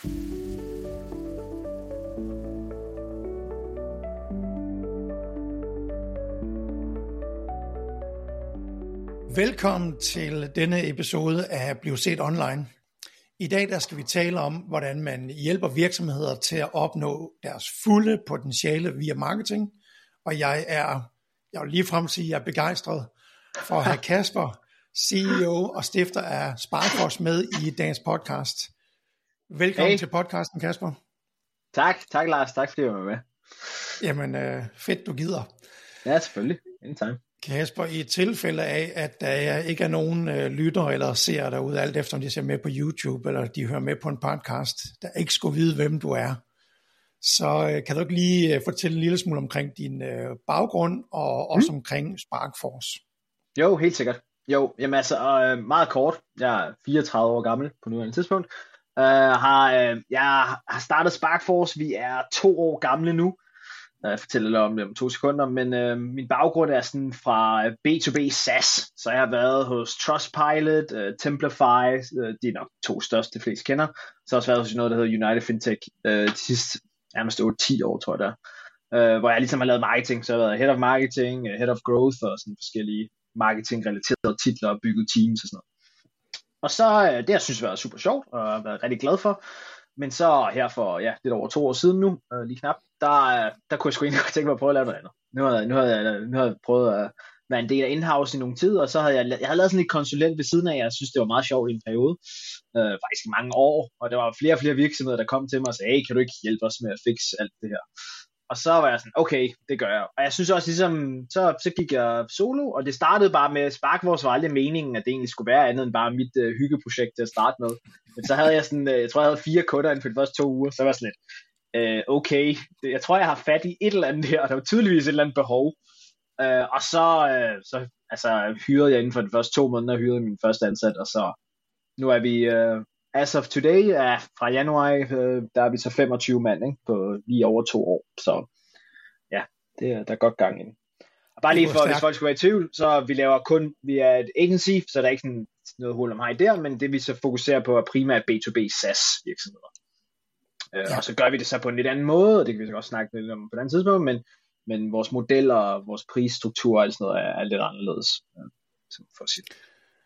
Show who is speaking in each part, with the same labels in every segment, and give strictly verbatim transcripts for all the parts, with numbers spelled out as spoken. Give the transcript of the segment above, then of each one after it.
Speaker 1: Velkommen til denne episode af Bliv Set Online. I dag der skal vi tale om, hvordan man hjælper virksomheder til at opnå deres fulde potentiale via marketing. Og jeg er, jeg vil ligefrem sige, at jeg er begejstret for at have Kasper, C E O og stifter af Sparkforce med i dagens podcast. Velkommen hey. til podcasten, Kasper.
Speaker 2: Tak, tak Lars, tak fordi du var med.
Speaker 1: Jamen, øh, fedt du gider.
Speaker 2: Ja, selvfølgelig. Anytime.
Speaker 1: Kasper, i et tilfælde af, at der ikke er nogen øh, lytter eller ser derude, alt efter om de ser med på YouTube, eller de hører med på en podcast, der ikke skulle vide, hvem du er, så øh, kan du ikke lige øh, fortælle en lille smule omkring din øh, baggrund, og også mm. omkring Sparkforce?
Speaker 2: Jo, helt sikkert. Jo, jamen altså, øh, meget kort. Jeg er fireogtredive år gammel på nuværende tidspunkt. Uh, har, øh, jeg har startet Sparkforce. Vi er to år gamle nu. Jeg fortæller lidt om det om to sekunder, men øh, min baggrund er sådan fra B to B SaaS, så jeg har været hos Trustpilot, øh, Templafy, øh, de er nok to største, de fleste kender, så har jeg også været hos noget, der hedder United Fintech, øh, de sidste nærmest otte ti år, tror jeg der, øh, hvor jeg ligesom har lavet marketing, så jeg har været Head of Marketing, Head of Growth og sådan forskellige marketing-relaterede titler og bygget teams og sådan noget. Og så, øh, det har jeg synes været super sjovt, og jeg har været rigtig glad for. Men så her for ja, lidt over to år siden nu, øh, lige knap, der, der kunne jeg sgu egentlig tænke mig at prøve at lave noget andet. Nu havde, nu havde, jeg, nu havde jeg prøvet at være en del af in-house i nogle tid, og så havde jeg, jeg havde lavet sådan et konsulent ved siden af, jeg synes det var meget sjovt i en periode, øh, faktisk i mange år, og der var flere og flere virksomheder, der kom til mig og sagde, hey, kan du ikke hjælpe os med at fikse alt det her? Og så var jeg sådan, okay, det gør jeg. Og jeg synes også ligesom, så, så gik jeg solo, og det startede bare med, Sparkforce var aldrig meningen, at det egentlig skulle være andet end bare mit uh, hyggeprojekt til at starte med. Men så havde jeg sådan, uh, jeg tror jeg havde fire kunder inden for de første to uger, så var jeg sådan lidt, uh, okay, det, jeg tror jeg har fat i et eller andet her, og der var tydeligvis et eller andet behov. Uh, og så, uh, så altså, hyrede jeg inden for de første to måneder, hyrede min første ansat, og så nu er vi... Uh, As of today, uh, fra januar, uh, der er vi så femogtyve mand, ikke, på lige over to år. Så ja, det er, der er godt gang i den. Og bare lige for, hvis folk skulle være i tvivl, så vi laver kun, vi er et agency, så der er ikke sådan noget hul om hej der, men det vi så fokuserer på er primært B to B SaaS virksomheder. Uh, ja. Og så gør vi det så på en lidt anden måde, og det kan vi så også snakke lidt om på et andet tidspunkt, men, men vores modeller og vores prisstruktur og alt sådan noget er, er lidt anderledes, uh, for at sige det.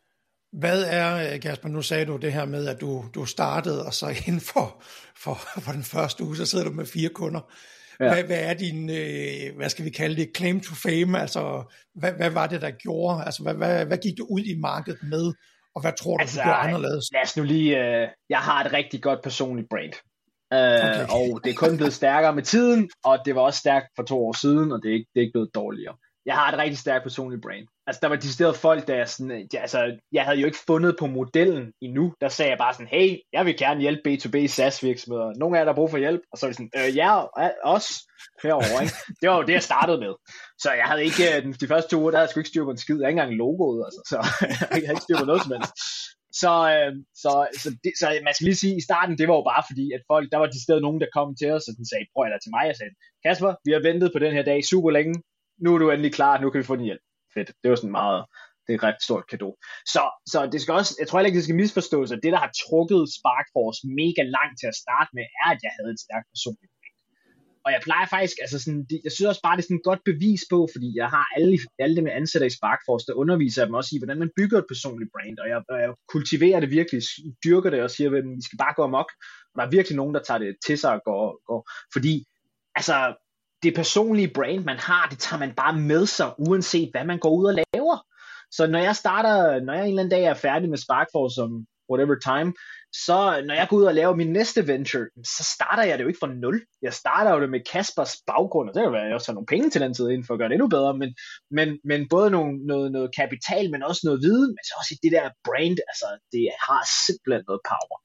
Speaker 1: Hvad er, Kasper, nu sagde du det her med, at du, du startede, og så inden for, for, for den første uge, så sidder du med fire kunder. Ja. Hvad, hvad er din, øh, hvad skal vi kalde det, claim to fame? Altså, hvad, hvad var det, der gjorde? Altså, hvad, hvad, hvad gik du ud i markedet med, og hvad tror du, altså, du gjorde anderledes?
Speaker 2: Lad os nu lige, øh, jeg har et rigtig godt personligt brand. Øh, okay. Og det er kun blevet stærkere med tiden, og det var også stærkt for to år siden, og det er ikke, det er ikke blevet dårligere. Jeg har et rigtig stærkt personligt brand. Altså, der var decideret folk, der sådan, ja, altså, jeg havde jo ikke fundet på modellen endnu. Der sagde jeg bare sådan, hey, jeg vil gerne hjælpe B to B SaaS virksomheder. Nogle af jer, der har brug for hjælp. Og så var det sådan, øh, ja, os herovre, ikke? Det var jo det, jeg startede med. Så jeg havde ikke, de første to uger, der havde jeg sgu ikke styr på en skid. Jeg havde ikke engang logoet, altså. Så jeg havde ikke styr på noget som helst. Så, øh, så, så, det, så man skal lige sige, i starten, det var jo bare fordi, at folk, der var decideret nogen, der kom til os, og den sagde, prøv eller til mig, og sagde, Kasper, vi har ventet på den her dag super længe. Nu er du endelig klar, nu kan vi få din hjælp. Fedt. Det var sådan meget, det er et ret stort cadeau. Så, så det skal også, jeg tror heller ikke, det skal misforstås, at det, der har trukket Sparkforce mega langt til at starte med, er, at jeg havde et stærkt personligt brand. Og jeg plejer faktisk, altså sådan, jeg synes også bare, det er sådan et godt bevis på, fordi jeg har alle, alle dem, jeg ansætter i Sparkforce, der underviser dem også i, hvordan man bygger et personligt brand, og jeg, og jeg kultiverer det virkelig, dyrker det og siger, at vi skal bare gå amok, og der er virkelig nogen, der tager det til sig og går, går fordi, altså, det personlige brand, man har, det tager man bare med sig, uanset hvad man går ud og laver. Så når jeg starter, når jeg en eller anden dag er færdig med Sparkforce som whatever time, så når jeg går ud og laver min næste venture, så starter jeg det jo ikke fra nul. Jeg starter jo det med Kaspers baggrund, og det kan være, at jeg også har nogle penge til den tid inden for at gøre det endnu bedre, men, men, men både nogle, noget, noget kapital, men også noget viden, men så også i det der brand, altså det har simpelthen noget power.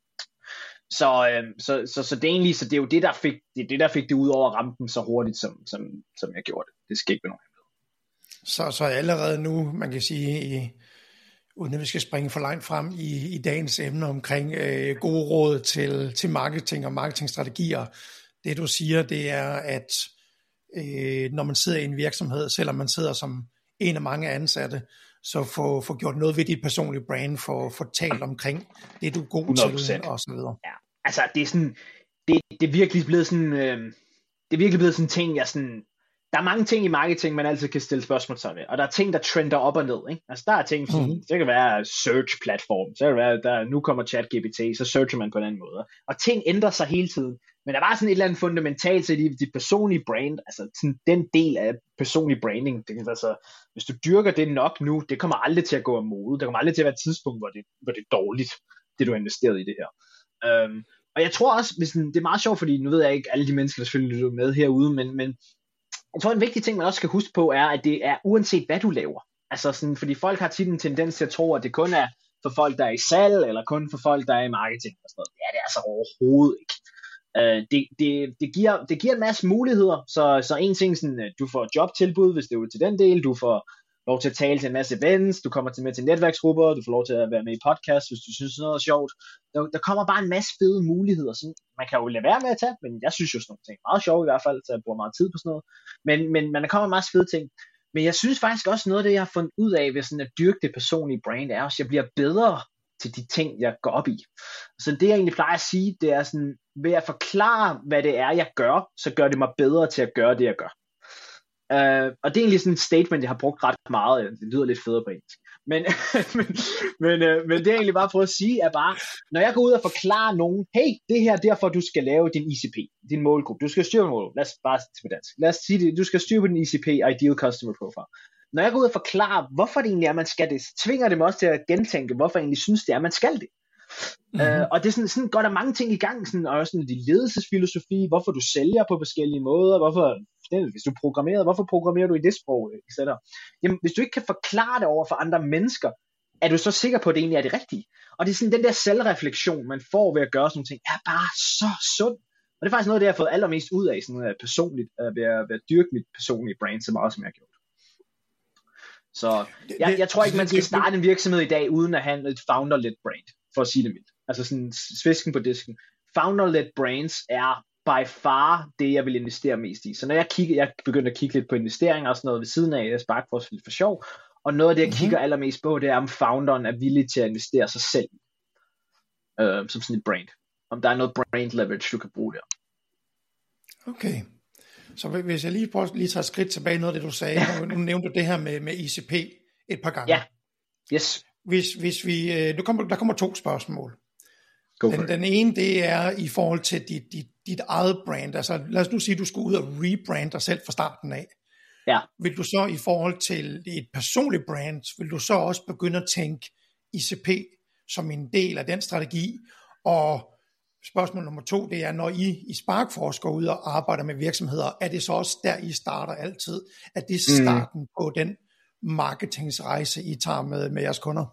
Speaker 2: Så, øh, så, så, så det er egentlig, så det er jo det, der fik det, er det, der fik det ud over rampen så hurtigt, som, som, som jeg gjorde det. Det skal ikke være nogen hemmelighed.
Speaker 1: Så, så allerede nu, man kan sige, i, uden at vi skal springe for langt frem i, i dagens emne omkring øh, gode råd til, til marketing og marketingstrategier, det du siger, det er, at øh, når man sidder i en virksomhed, selvom man sidder som en af mange ansatte, så få, få gjort noget ved dit personlige brand, få, få talt omkring det, du er god hundrede procent til, og så videre.
Speaker 2: Ja. altså det er sådan, det, det er virkelig blevet sådan, øh, det er virkelig blevet sådan ting, jeg sådan, der er mange ting i marketing, man altid kan stille spørgsmål til, og der er ting, der trender op og ned, ikke? Altså der er ting, som, mm-hmm. det kan være search-platform, så kan det være, der nu kommer ChatGPT, så searcher man på en anden måde, og ting ændrer sig hele tiden, men der var sådan et eller andet fundamentalt til dit, dit personlige brand, altså sådan den del af personlig branding, det, altså, hvis du dyrker det nok nu, det kommer aldrig til at gå af mode, der kommer aldrig til at være et tidspunkt, hvor det, hvor det er dårligt, det du har investeret i det her. Um, og jeg tror også, hvis den, det er meget sjovt, fordi nu ved jeg ikke alle de mennesker, der selvfølgelig lytter med herude, men, men jeg tror, en vigtig ting, man også skal huske på, er, at det er uanset hvad du laver. Altså sådan, fordi folk har tit en tendens til at tro, at det kun er for folk, der er i salg, eller kun for folk, der er i marketing og sådan noget. Det er det altså overhovedet ikke. Uh, det, det, det, giver, det giver en masse muligheder, så, så en ting, sådan, du får jobtilbud, hvis det er til den del, du får lov til at tale til en masse events, du kommer til med til netværksgrupper, du får lov til at være med i podcast, hvis du synes noget er sjovt. Der, der kommer bare en masse fede muligheder. Sådan, man kan jo lade være med at tage, men jeg synes jo sådan nogle ting er meget sjovt i hvert fald, så jeg bruger meget tid på sådan noget. Men, men, men der kommer en masse fede ting. Men jeg synes faktisk også noget af det, jeg har fundet ud af ved sådan at dyrke det personlige brand, er også, at jeg bliver bedre til de ting, jeg går op i. Så det, jeg egentlig plejer at sige, det er sådan, ved at forklare, hvad det er, jeg gør, så gør det mig bedre til at gøre det, jeg gør. Uh, og det er egentlig sådan et statement, jeg har brugt ret meget. Det lyder lidt federe på engelsk. Men, men, men, uh, men det jeg egentlig bare prøver at sige, er bare, når jeg går ud og forklarer nogen, hey, det her er derfor, du skal lave din I C P, din målgruppe. Du skal styre på målgruppe. Lad os bare til på dansk. Lad os sige det. Du skal styre på din I C P, Ideal Customer Profile. Når jeg går ud og forklarer, hvorfor det egentlig er, man skal det, så tvinger det mig også til at gentænke, hvorfor jeg egentlig synes, det er, man skal det. Mm-hmm. Uh, og det er sådan, sådan, går der mange ting i gang, sådan, og også sådan, de ledelsesfilosofi, hvorfor du sælger på forskellige måder, hvorfor, hvis du programmerer, hvorfor programmerer du i det sprog, et cetera. Jamen, hvis du ikke kan forklare det over for andre mennesker, er du så sikker på, at det egentlig er det rigtige. Og det er sådan, den der selvreflektion, man får ved at gøre sådan nogle ting, er bare så sund. Og det er faktisk noget, det jeg har fået allermest ud af, sådan uh, personligt, uh, ved, at, ved at dyrke mit personlige brand, så meget som jeg har gjort. Så jeg, jeg tror ikke, man skal starte en virksomhed i dag, uden at have et founder-led brand, for at sige det mildt. Altså sådan svisken på disken. Founder-led brands er by far det, jeg vil investere mest i. Så når jeg kigger, jeg begynder at kigge lidt på investeringer og sådan noget ved siden af, jeg sparer for, for sjov, og noget af det, jeg mm-hmm. kigger allermest på, det er, om founderen er villig til at investere sig selv øh, som sådan et brand. Om der er noget brand leverage, du kan bruge der.
Speaker 1: Okay. Så hvis jeg lige prøver lige tager et skridt tilbage, noget af det, du sagde, ja. nu nævnte du det her med, med I C P et par gange.
Speaker 2: Ja, yes.
Speaker 1: Hvis, hvis vi, nu kommer, der kommer to spørgsmål. Den,
Speaker 2: Den,
Speaker 1: den ene, det er i forhold til dit, dit, dit eget brand. Altså lad os nu sige, at du skal ud og rebrande dig selv fra starten af.
Speaker 2: Ja.
Speaker 1: Vil du så i forhold til et personligt brand, vil du så også begynde at tænke I C P som en del af den strategi? Og spørgsmål nummer to, det er, når I i Sparkforce går ud og arbejder med virksomheder, er det så også der, I starter altid? Er det starten mm. på den marketingsrejse, I tager med, med jeres kunder?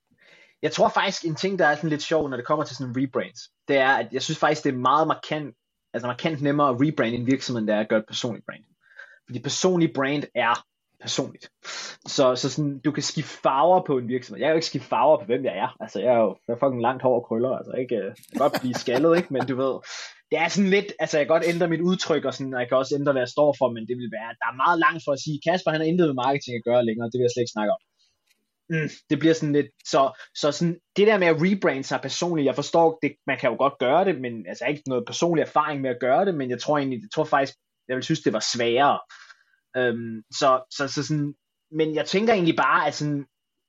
Speaker 2: Jeg tror faktisk, en ting, der er sådan lidt sjov, når det kommer til sådan en rebrand, det er, at jeg synes faktisk, det er meget markant, altså markant nemmere at rebrande en virksomhed, end det er at gøre et personligt brand. Fordi personlig brand er personligt. Så, så sådan, du kan skifte farver på en virksomhed. Jeg kan jo ikke skifte farver på, hvem jeg er. Altså, jeg er jo jeg er fucking langt hår og krøller. Altså, ikke, jeg kan godt blive skaldet, ikke? Men du ved, det er sådan lidt, altså jeg kan godt ændre mit udtryk, og, sådan, og jeg kan også ændre, hvad jeg står for, men det vil være, der er meget langt for at sige, Kasper, han har intet med marketing at gøre længere, det vil jeg slet ikke snakke om. Mm, det bliver sådan lidt, så, så sådan, det der med at rebrande sig personligt, jeg forstår, det, man kan jo godt gøre det, men altså ikke noget personlig erfaring med at gøre det, men jeg tror egentlig, jeg tror faktisk, jeg vil synes, det var sværere. Um, så, så, så sådan, men jeg tænker egentlig bare, at, sådan,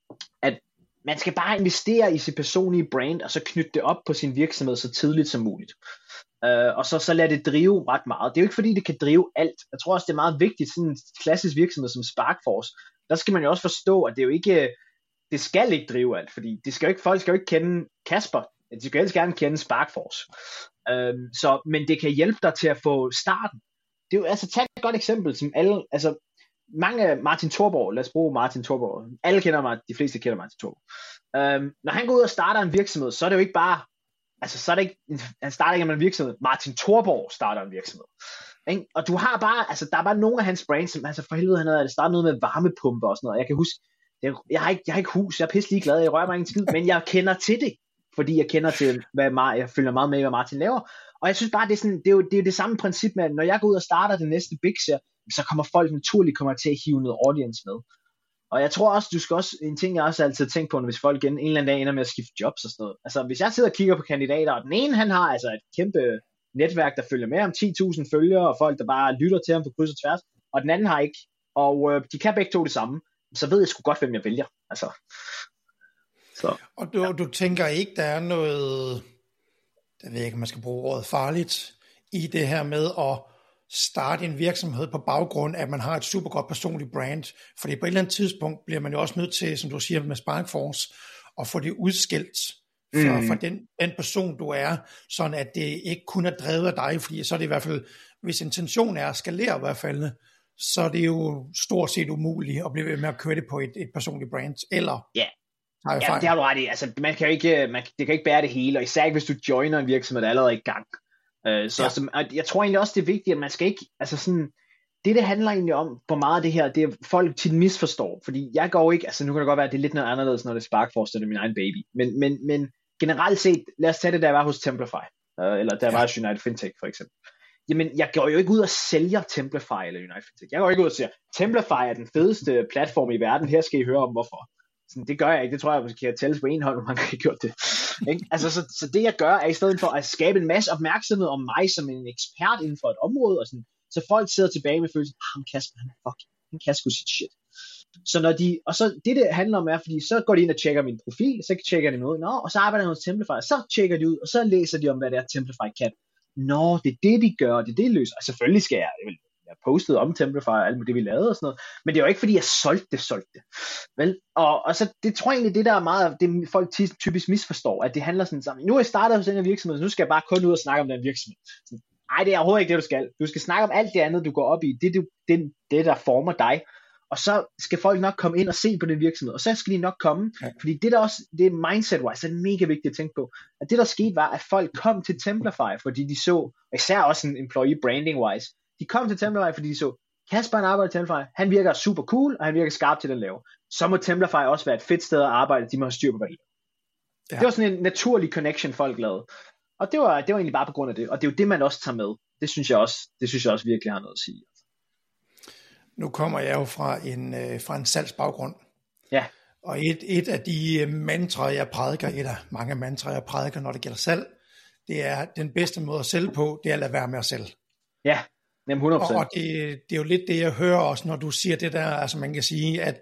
Speaker 2: at man skal bare investere i sit personlige brand, og så knytte det op på sin virksomhed så tidligt som muligt. Uh, og så, så lade det drive ret meget. Det er jo ikke fordi, det kan drive alt. Jeg tror også, det er meget vigtigt, sådan en klassisk virksomhed som Sparkforce, der skal man jo også forstå, at det er jo ikke, det skal ikke drive alt, fordi det skal jo ikke, folk skal jo ikke kende Kasper, de skal helst gerne kende Sparkforce. Uh, så, men det kan hjælpe dig til at få starten. Det er jo, altså, tag et godt eksempel, som alle, altså, mange, Martin Thorborg, lad os bruge Martin Thorborg, alle kender mig, de fleste kender Martin Thorborg. Um, når han går ud og starter en virksomhed, så er det jo ikke bare, altså, så er det ikke, han starter ikke med en virksomhed, Martin Thorborg starter en virksomhed. Ikke? Og du har bare, altså, der er bare nogle af hans brands, som, altså, for helvede, han havde startet noget med varmepumper og sådan noget. Jeg kan huske, jeg, jeg, har, ikke, jeg har ikke hus, jeg er pisse ligeglad, jeg rører mig ikke en skid, men jeg kender til det, fordi jeg kender til, hvad Mar- jeg følger meget med, hvad Martin laver. Og jeg synes bare, det er, sådan, det, er jo, det er jo det samme princip med, at når jeg går ud og starter det næste Big Share, så kommer folk naturligt kommer til at hive noget audience med. Og jeg tror også, du skal også, en ting jeg også altid tænkt på, hvis folk en, en eller anden dag ender med at skifte jobs og sådan noget. Altså hvis jeg sidder og kigger på kandidater, og den ene han har altså et kæmpe netværk, der følger med ham, ti tusind følgere, og folk der bare lytter til ham på kryds og tværs, og den anden har ikke, og øh, de kan begge to det samme, så ved jeg sgu godt, hvem jeg vælger. Altså. Så,
Speaker 1: og du, ja. du tænker ikke, der er noget, jeg ved ikke, om man skal bruge ordet farligt, i det her med at starte en virksomhed på baggrund af, at man har et super godt personligt brand, fordi på et eller andet tidspunkt bliver man jo også nødt til, som du siger med Sparkforce, at få det udskilt fra, mm. fra den, den person du er, sådan at det ikke kun er drevet af dig, fordi så er det i hvert fald, hvis intentionen er at skalere i hvert fald, så er det jo stort set umuligt at blive ved med at køre det på et, et personligt brand, eller
Speaker 2: yeah. Ja, det har du ret i. Altså, man kan jo ikke, man, det kan ikke bære det hele, og især ikke, hvis du joiner en virksomhed, der er allerede i gang. Uh, så, ja. så jeg tror egentlig også, det er vigtigt, at man skal ikke, altså sådan, det det handler egentlig om, hvor meget det her, det er folk tit misforstår, fordi jeg går ikke, altså nu kan det godt være, at det er lidt noget anderledes, når det er Sparkforce, det er min egen baby, men, men, men generelt set, lad os tage det, da jeg var hos Templafy, uh, eller da jeg ja. var hos United Fintech for eksempel. Jamen, jeg går jo ikke ud og sælger Templafy eller United Fintech. Jeg går ikke ud og siger, Templafy er den fedeste platform i verden, her skal I høre om hvorfor. Sådan, det gør jeg ikke, det tror jeg, man kan tælles på en hånd, hvor man har gjort det. Ikke? Altså, så, så det jeg gør, er i stedet for at skabe en masse opmærksomhed om mig som en ekspert inden for et område, og sådan, så folk sidder tilbage med følelsen, ham Kasper, han er fucking, han kan sgu sit shit. Så når de, og så det det handler om er, fordi så går de ind og tjekker min profil, så tjekker de noget, nå, og så arbejder jeg hos Templafy, så tjekker de ud, og så læser de om, hvad det er, Templafy kan. Nå, det er det, de gør, det er det, de løser. Og selvfølgelig skal jeg, jeg vil jeg postede om Templafy og alt det vi lavede og sådan noget, men det var ikke fordi jeg solgte det, solgte det. Vel? Og, og så det tror jeg egentlig det der er meget, det folk typisk misforstår, at det handler sådan sammen. Nu er jeg startet hos den her virksomhed, så nu skal jeg bare kun ud og snakke om den virksomhed. Nej, det er overhovedet ikke det du skal. Du skal snakke om alt det andet du går op i, det det, det, det der former dig. Og så skal folk nok komme ind og se på den virksomhed, og så skal de nok komme, ja. Fordi det der også, det er mindset-wise, så er det mega vigtigt at tænke på, at det der skete var, at folk kom til Templafy, fordi de så, især også en employee branding-wise, de kom til Templafy, fordi de så, Kasper han arbejder i Templafy, han virker super cool, og han virker skarp til at lave. Så må Templafy også være et fedt sted at arbejde, de må have styr på, hvad de laver. Ja. Det var sådan en naturlig connection, folk lavede. Og det var, det var egentlig bare på grund af det, og det er jo det, man også tager med. Det synes jeg også, det synes jeg også virkelig har noget at sige.
Speaker 1: Nu kommer jeg jo fra en, øh, fra en salgsbaggrund.
Speaker 2: Ja.
Speaker 1: Og et, et af de mantraer, jeg prædiker, et af mange mantraer, jeg prædiker, når det gælder salg, det er den bedste måde at sælge på, det er at lade være med at sælge.
Speaker 2: Ja, nemlig hundrede procent.
Speaker 1: Og, og det, det er jo lidt det, jeg hører også, når du siger det der, altså man kan sige, at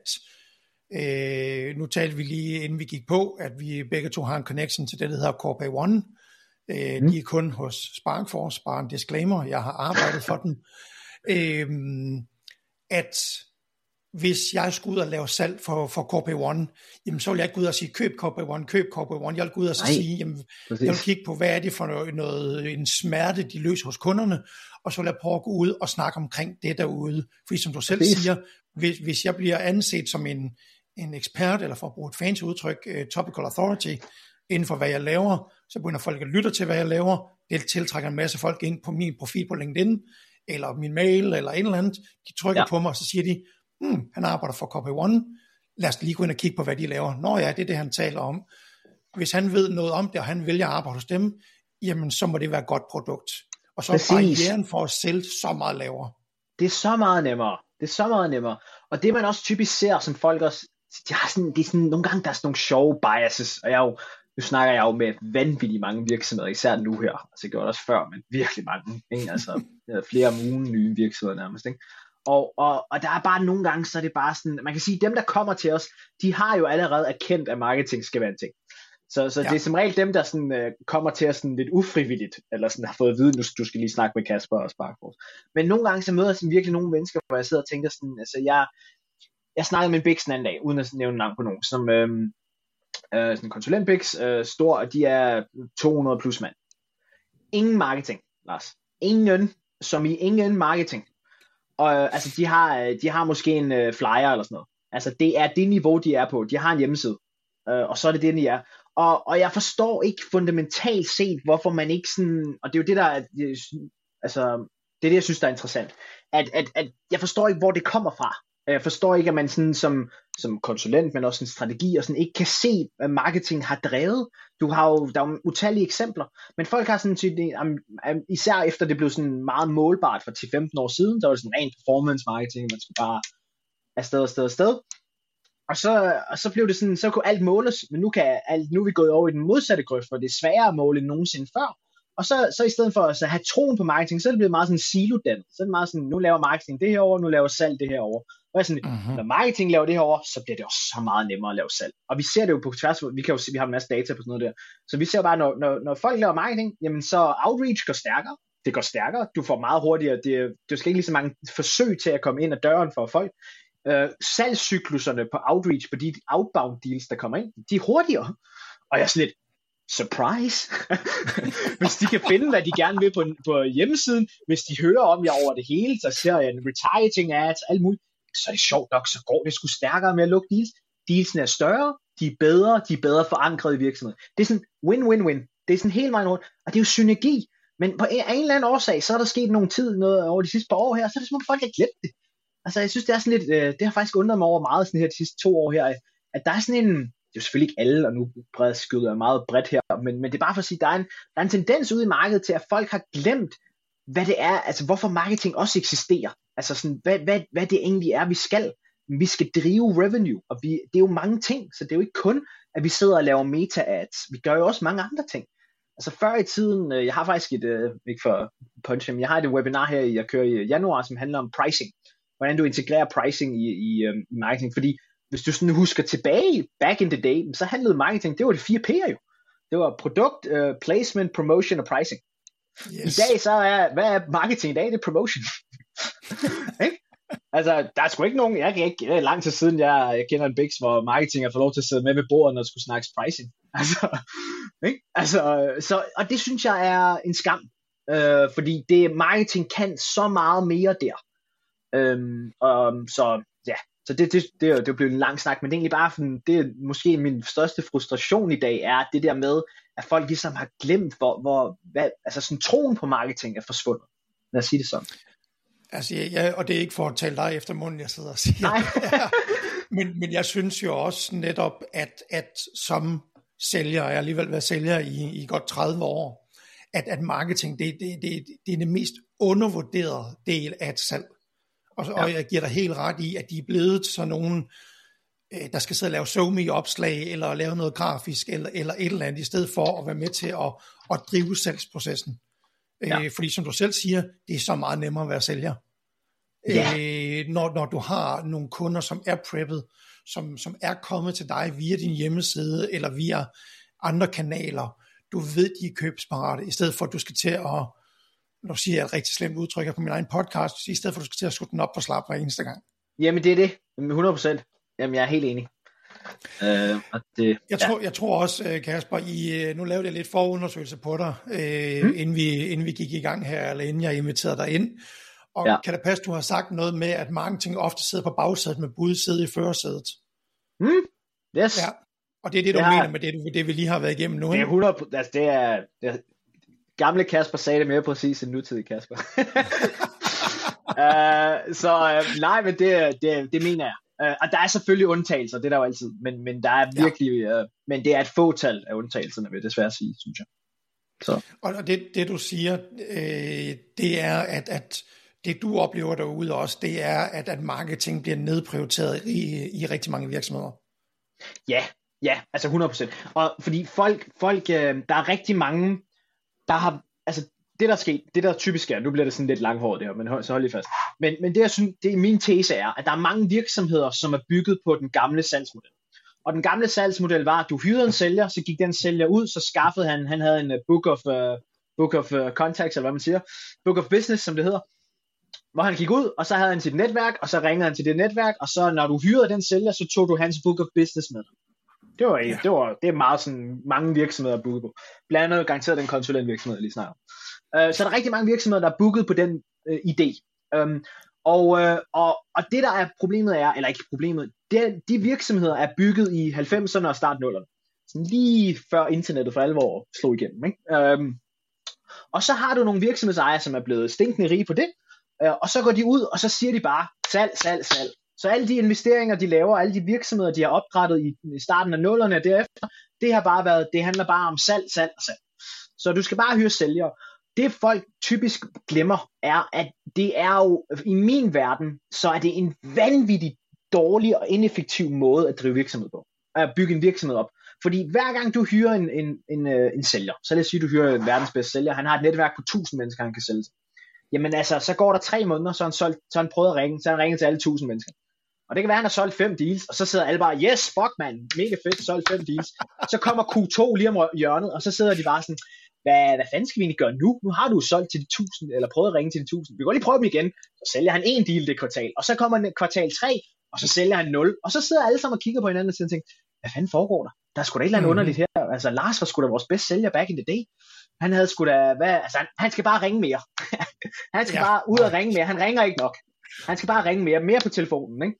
Speaker 1: øh, nu talte vi lige, inden vi gik på, at vi begge to har en connection til det, der hedder Corpay One. Øh, mm. De er kun hos Sparkforce, bare en disclaimer, jeg har arbejdet for den. Øh, at hvis jeg skulle ud og lave salg for, for Corpay One, jamen så vil jeg ikke gå ud og sige, køb Corpay One, køb Corpay One. Jeg vil gå ud og så sige, jamen, jeg vil kigge på, hvad er det for noget, noget, en smerte, de løser hos kunderne, og så vil jeg prøve at gå ud og snakke omkring det derude. Fordi som du selv præcis. siger, hvis, hvis jeg bliver anset som en, en ekspert, eller for at bruge et fancy udtryk, uh, topical authority, inden for hvad jeg laver, så begynder folk at lytte til, hvad jeg laver. Det tiltrækker en masse folk ind på min profil på LinkedIn, eller min mail, eller et eller andet. De trykker ja. på mig, og så siger de, hmm, han arbejder for Corpay One. Lad os lige gå ind og kigge på, hvad de laver. Nå ja, det er det, han taler om. Hvis han ved noget om det, og han vælger at arbejde hos dem, jamen så må det være et godt produkt. Og så er barrieren for at sælge så meget lavere.
Speaker 2: Det er så meget nemmere. Det er så meget nemmere. Og det man også typisk ser, som folk også, de har sådan, det er sådan, nogle gange der er sådan nogle sjove biases, og jeg er jo, nu snakker jeg jo med vanvittigt mange virksomheder, især nu her. Altså jeg gjorde det også før, men virkelig mange. Ikke? Altså flere om ugen nye virksomheder nærmest. Ikke? Og, og, og der er bare nogle gange, så er det bare sådan, man kan sige, dem der kommer til os, de har jo allerede erkendt, at marketing skal være en ting. Så, så ja. Det er som regel dem, der sådan, uh, kommer til os sådan lidt ufrivilligt, eller sådan har fået at vide, nu du skal lige snakke med Kasper og Sparkforce. Men nogle gange så møder jeg sådan virkelig nogle mennesker, hvor jeg sidder og tænker sådan, altså jeg, jeg snakkede med en Bix den anden dag, uden at nævne navn på nogen, som øhm, øh, sådan en konsulent Bix, øh, stor, og de er to hundrede plus mand. Ingen marketing, Lars. Ingen, som i ingen marketing. Og øh, altså de har, de har måske en øh, flyer eller sådan noget. Altså det er det niveau, de er på. De har en hjemmeside, øh, og så er det det, de er. Og, og jeg forstår ikke fundamentalt set, hvorfor man ikke sådan, og det er jo det, der er, altså, det er det, jeg synes, der er interessant, at, at, at jeg forstår ikke, hvor det kommer fra. Jeg forstår ikke, at man sådan som, som konsulent, men også en strategi, og sådan ikke kan se, hvad marketing har drevet. Du har jo, der er jo utallige eksempler, men folk har sådan set, især efter det blev sådan meget målbart for ti til femten år siden, der var det sådan ren performance marketing, man skulle bare afsted, afsted, afsted. og så, og så blev det sådan, så kunne alt måles, men nu, kan alt, nu er vi gået over i den modsatte grøft, hvor det er sværere at måle end nogensinde før. Og så, så i stedet for at så have troen på marketing, så er det blevet meget sådan silodannet. Så er det meget sådan, nu laver marketing det her over, nu laver salg det her over. Og jeg sådan, uh-huh. Når marketing laver det her over, så bliver det også så meget nemmere at lave salg. Og vi ser det jo på tværs, vi kan jo se, vi har en masse data på sådan noget der. Så vi ser bare, når, når, når folk laver marketing, jamen så outreach går stærkere. Det går stærkere. Du får meget hurtigere. Det, du skal ikke lige så mange forsøg til at komme ind ad døren for folk. Øh, salgscykluserne på outreach, på de outbound deals, der kommer ind, de er hurtigere. Og jeg er sådan lidt, surprise. Hvis de kan finde, hvad de gerne vil på, på hjemmesiden, hvis de hører om jer over det hele, så ser jeg en retargeting ads, alt muligt, så er det sjovt nok, så går det sgu stærkere med at lukke deals. Dealsene er større, de er bedre, de er bedre forankret i virksomheden. Det er sådan win-win-win. Det er sådan hele vejen rundt, og det er jo synergi. Men på en, af en eller anden årsag, så er der sket nogle tid noget over de sidste par år her, så er det som om folk har glemt det. Altså jeg synes, det er sådan lidt, øh, det har faktisk undret mig over meget sådan her de sidste to år her, at der er sådan en, det er jo selvfølgelig ikke alle, og nu bredt skyder jeg meget bredt her, men, men det er bare for at sige, der er, en, der er en tendens ude i markedet til, at folk har glemt, hvad det er, altså hvorfor marketing også eksisterer. Altså sådan, hvad, hvad, hvad det egentlig er, vi skal. Vi skal drive revenue, og vi, det er jo mange ting, så det er jo ikke kun, at vi sidder og laver meta-ads. Vi gør jo også mange andre ting. Altså før i tiden, jeg har faktisk et, øh, ikke for punch, men jeg har et webinar her, jeg kører i januar, som handler om pricing. Hvordan du integrerer pricing i, i, øh, i marketing, fordi hvis du sådan husker tilbage, back in the day, så handlede marketing, det var det fire P'er jo. Det var produkt, uh, placement, promotion og pricing. Yes. I dag så er, hvad er marketing i dag? Det er promotion. Ikke? Altså, der er sgu ikke nogen, jeg kan ikke, det er lang tid siden, jeg, jeg kender en biks, hvor marketing har fået lov til at sidde med ved bordet, når der skulle snakkes pricing. Altså, ikke? Altså, så, og det synes jeg er en skam, øh, fordi det, marketing kan så meget mere der. Øhm, og, så ja, så det, det, det, det blev en lang snak, men det er egentlig bare sådan, det er måske min største frustration i dag, er det der med, at folk ligesom har glemt, hvor, hvor hvad, altså sådan troen på marketing er forsvundet. Lad os sige det sådan.
Speaker 1: Altså, ja, og det er ikke for at tale dig efter munden, jeg sidder og siger. Nej. Ja. Men, men jeg synes jo også netop, at, at som sælger, og jeg har alligevel været sælger i, i godt tredive år, at, at marketing, det, det, det, det er den mest undervurderede del af et salg. Og, ja. og jeg giver dig helt ret i, at de er blevet sådan nogen, der skal sidde og lave SoMe-opslag, eller lave noget grafisk, eller, eller et eller andet, i stedet for at være med til at, at drive salgsprocessen. Ja. Øh, fordi som du selv siger, det er så meget nemmere at være sælger. Ja. Øh, når, når du har nogle kunder, som er preppet, som, som er kommet til dig via din hjemmeside, eller via andre kanaler, du ved, de er købsparate, i stedet for at du skal til at, nu siger jeg et rigtig slemt udtryk her på min egen podcast, i stedet for at du skal til at slutte den op på slap hver eneste gang.
Speaker 2: Jamen det er det, hundrede procent. Jamen jeg er helt enig. Øh, og det,
Speaker 1: jeg, tror, ja. jeg tror også, Kasper, I, nu lavede jeg lidt forundersøgelse på dig, øh, hmm? inden, vi, inden vi gik i gang her, eller inden jeg inviterede dig ind. Og ja. Kan det passe, du har sagt noget med, at marketing ofte sidder på bagsædet med budsædet i førersædet?
Speaker 2: Mm. Yes.
Speaker 1: Ja. Og det er det, du ja. mener med det, det, vi lige har været igennem nu.
Speaker 2: Det er hundrede procent, altså det er, det er, gamle Kasper sagde det mere præcis end nutidig Kasper. uh, så uh, nej, men det, det, det mener jeg. Uh, og der er selvfølgelig undtagelser, det er der jo altid, men, men der er virkelig, ja. uh, men det er et fåtal af undtagelserne, vil jeg desværre sige, synes jeg. Så.
Speaker 1: Og det, det du siger, øh, det er, at, at det du oplever derude også, det er, at, at marketing bliver nedprioriteret i, i rigtig mange virksomheder.
Speaker 2: Ja, ja, altså hundrede procent. Og fordi folk, folk øh, der er rigtig mange, der har, altså det der er sket, det der typisk er, nu bliver det sådan lidt langhåret det her, men hold, så hold lige fast. Men, men det jeg synes, det min tese er, at der er mange virksomheder, som er bygget på den gamle salgsmodel. Og den gamle salgsmodel var, at du hyrede en sælger, så gik den sælger ud, så skaffede han, han havde en uh, book of, uh, book of uh, contacts, eller hvad man siger, book of business, som det hedder, hvor han gik ud, og så havde han sit netværk, og så ringede han til det netværk, og så når du hyrede den sælger, så tog du hans book of business med. Det var, ja. det var det er meget sådan, mange virksomheder er booket på. Blandt andet garanteret den konsulentvirksomhed, lige snart. Uh, så er der rigtig mange virksomheder, der er booket på den uh, idé. Um, og, uh, og, og det der er problemet er, eller ikke problemet, det, de virksomheder er bygget i halvfemserne og start nullerne. Sådan lige før internettet for alvor slog igennem. Ikke? Um, og så har du nogle virksomhedsejere, som er blevet stinkende rige på det, uh, og så går de ud, og så siger de bare, salg, salg, salg. Så alle de investeringer, de laver, alle de virksomheder, de har oprettet i, i starten af nullerne og derefter, det har bare været, det handler bare om salg, salg og salg. Så du skal bare hyre sælgere. Det folk typisk glemmer, er, at det er jo, i min verden, så er det en vanvittig dårlig og ineffektiv måde at drive virksomhed på. At bygge en virksomhed op. Fordi hver gang du hyrer en, en, en, en sælger, så lad os sige, du hyrer en verdens bedste sælger, han har et netværk på tusind mennesker, han kan sælge til. Jamen altså, så går der tre måneder, så har han, solgt, så har han prøvet at ringe, så har han ringet til alle tusind mennesker. Og det kan være, han har solgt fem deals, og så sidder alle bare, yes, fuck man, mega fedt, solgt fem deals. Så kommer Q to lige om hjørnet, og så sidder de bare sådan, hvad, hvad fanden skal vi egentlig gøre nu? Nu har du solgt til de tusind, eller prøvet at ringe til de tusind. Vi kan lige prøve dem igen. Så sælger han en deal det kvartal, og så kommer kvartal tre, og så sælger han nul. Og så sidder alle sammen og kigger på hinanden og tænker, hvad fanden foregår der? Der er sgu da et eller andet mm-hmm. underligt her. Altså, Lars var sgu da vores bedste sælger back in the day. Han havde sgu da, hvad, altså, han, han skal bare ringe mere. Han skal ja. bare ud og ringe mere. Han ringer ikke nok. Han skal bare ringe mere, mere på telefonen, ikke?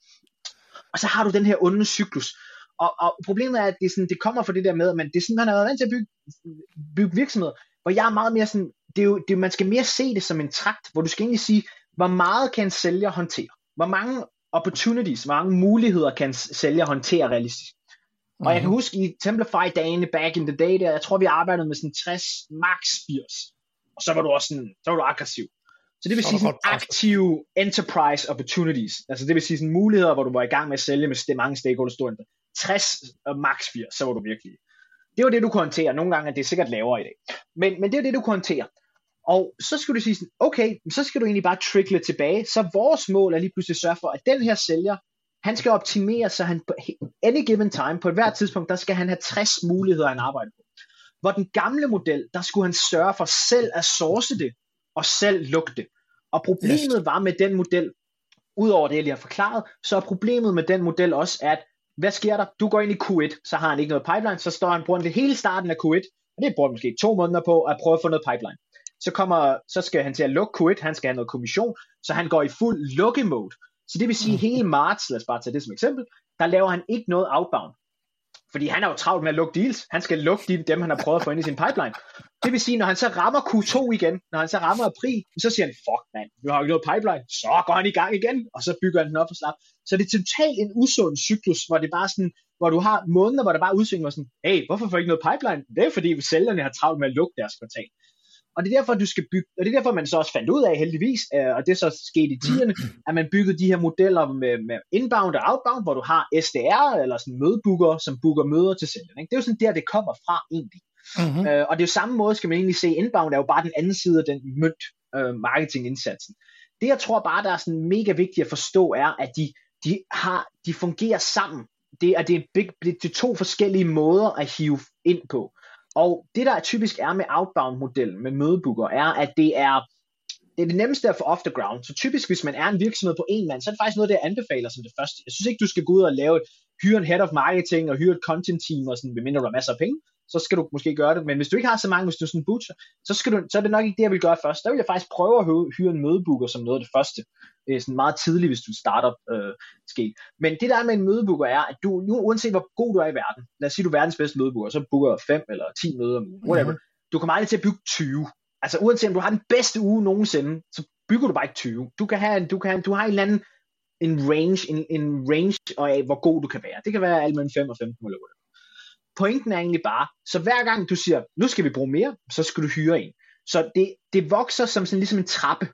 Speaker 2: Og så har du den her onde cyklus. Og, og problemet er, at det, er sådan, det kommer fra det der med, at man, det er sådan, man har været vant til at bygge, bygge virksomheder, hvor jeg er meget mere sådan, det er jo, det er, man skal mere se det som en trakt, hvor du skal egentlig sige, hvor meget kan en sælger håndtere? Hvor mange opportunities, hvor mange muligheder kan en sælger håndtere realistisk? Mm-hmm. Og jeg kan huske i Templafy-dagene back in the day, der, jeg tror vi arbejdede med sådan tres, max firs. Og så var du også sådan, så var du aggressiv. Så det vil så sige sådan aktive enterprise opportunities. Altså det vil sige sådan muligheder, hvor du var i gang med at sælge med mange stakeholders store. tres og max firs, så var du virkelig. Det var det, du kunne håndtere. Nogle gange er det sikkert lavere i dag. Men, men det er det, du kunne håndtere. Og så skal du sige sådan, okay, så skal du egentlig bare trickle tilbage. Så vores mål er lige pludselig at sørge for, at den her sælger, han skal optimere, så han på any given time, på et hvert tidspunkt, der skal han have tres muligheder, han arbejder på. Hvor den gamle model, der skulle han sørge for selv at source det, og selv lukke det. Og problemet yes. var med den model, udover det, jeg lige har forklaret, så er problemet med den model også, at hvad sker der? Du går ind i Q et, så har han ikke noget pipeline, så står han bruger det hele starten af Q et, og det bruger han måske to måneder på at prøve at få noget pipeline. Så, kommer, så skal han til at lukke Q et, han skal have noget kommission, så han går i fuld lukke-mode. Så det vil sige, hele marts, lad os bare tage det som eksempel, der laver han ikke noget outbound. Fordi han er jo travlt med at lukke deals. Han skal lukke de, dem, han har prøvet at få ind i sin pipeline. Det vil sige, når han så rammer Q to igen, når han så rammer april, så siger han, fuck man, vi har ikke noget pipeline. Så går han i gang igen, og så bygger han den op og slap. Så det er totalt en usund cyklus, hvor det bare sådan, hvor du har måneder, hvor der bare udsvinger sådan, hey, hvorfor får jeg ikke noget pipeline? Det er fordi, sælgerne har travlt med at lukke deres kvartal. Og det er derfor, du skal bygge, og det er derfor, man så også fandt ud af heldigvis, og det er så sket i tierne, at man byggede de her modeller med, med inbound og outbound, hvor du har S D R, eller sådan mødebooker, som booker møder til sælgerne. Det er jo sådan der, det kommer fra egentlig. Mm-hmm. Øh, og det er jo samme måde, skal man egentlig se, inbound er jo bare den anden side af den mønt øh, marketingindsatsen. Det jeg tror bare, der er sådan mega vigtigt at forstå, er, at de, de, har, de fungerer sammen. Det er, det, er big, det er to forskellige måder at hive ind på. Og det der typisk er med outbound-modellen, med mødebooker, er, at det er, det er det nemmeste at få off the ground. Så typisk, hvis man er en virksomhed på en mand, så er det faktisk noget, det jeg anbefaler som det første. Jeg synes ikke, du skal gå ud og lave et, hyre en head of marketing og hyre et content team, og sådan, medmindre du har masser af penge, så skal du måske gøre det. Men hvis du ikke har så mange, hvis du er sådan en butcher, så, skal du, så er det nok ikke det, jeg vil gøre først. Der vil jeg faktisk prøve at hyre en mødebooker som noget af det første. Det er sådan meget tidligt, hvis du starter øh, sker. Men det der med en mødebooker er, at du, nu, uanset hvor god du er i verden, lad os sige, du er verdens bedste mødebooker, så booker fem eller ti møder, whatever. Mm-hmm. Du kommer aldrig til at bygge tyve. Altså uanset om du har den bedste uge nogensinde, så bygger du bare ikke tyve. Du kan have, du kan, du har en eller anden en range, en, en range af, hvor god du kan være. Det kan være alt mellem fem og femten eller whatever. Pointen er egentlig bare, så hver gang du siger, nu skal vi bruge mere, så skal du hyre en. Så det, det vokser som sådan ligesom en trappe.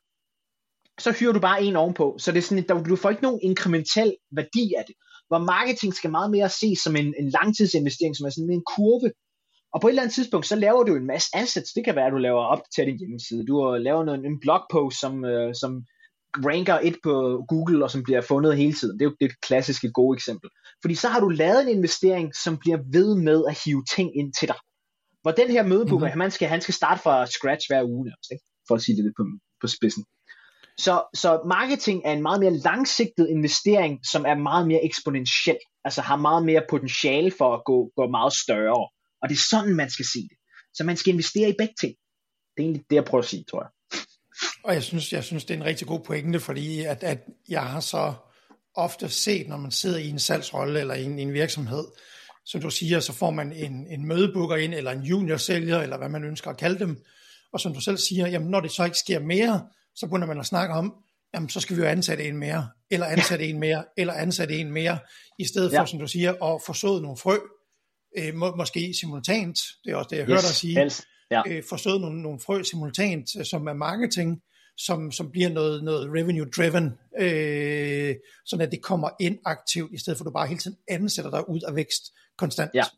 Speaker 2: Så hyrer du bare en ovenpå. Så det er sådan, at du får ikke nogen inkrementel værdi af det. Hvor marketing skal meget mere ses som en, en langtidsinvestering, som er sådan en kurve. Og på et eller andet tidspunkt, så laver du en masse assets. Det kan være, at du laver op til din hjemmeside. Du laver noget, en blogpost, som, øh, som ranker et på Google, og som bliver fundet hele tiden. Det er jo det klassiske gode eksempel. Fordi så har du lavet en investering, som bliver ved med at hive ting ind til dig. Hvor den her mødebooker, mm-hmm. han, skal, han skal starte fra scratch hver uge, ikke? For at sige det lidt på, på spidsen. Så, så marketing er en meget mere langsigtet investering, som er meget mere eksponentiel. Altså har meget mere potentiale for at gå, gå meget større. Og det er sådan, man skal se det. Så man skal investere i begge ting. Det er egentlig det, jeg prøver at sige, tror jeg.
Speaker 1: Og jeg synes, jeg synes det er en rigtig god pointe, fordi at, at jeg har så ofte set, når man sidder i en salgsrolle eller i en, i en virksomhed, som du siger, så får man en, en mødebooker ind, eller en juniorsælger, eller hvad man ønsker at kalde dem. Og som du selv siger, jamen når det så ikke sker mere, så begynder man at snakke om, jamen så skal vi jo ansætte en mere, eller ansætte ja. en mere, eller ansætte en mere, i stedet for, ja. som du siger, at få sået nogle frø, øh, må, måske simultant, det er også det, jeg yes. hørte dig sige, ja. øh, få sået nogle, nogle frø simultant, som er marketing, som, som bliver noget, noget revenue driven, øh, sådan at det kommer ind aktivt, i stedet for at du bare hele tiden ansætter dig ud af vækst konstant.
Speaker 2: Ja.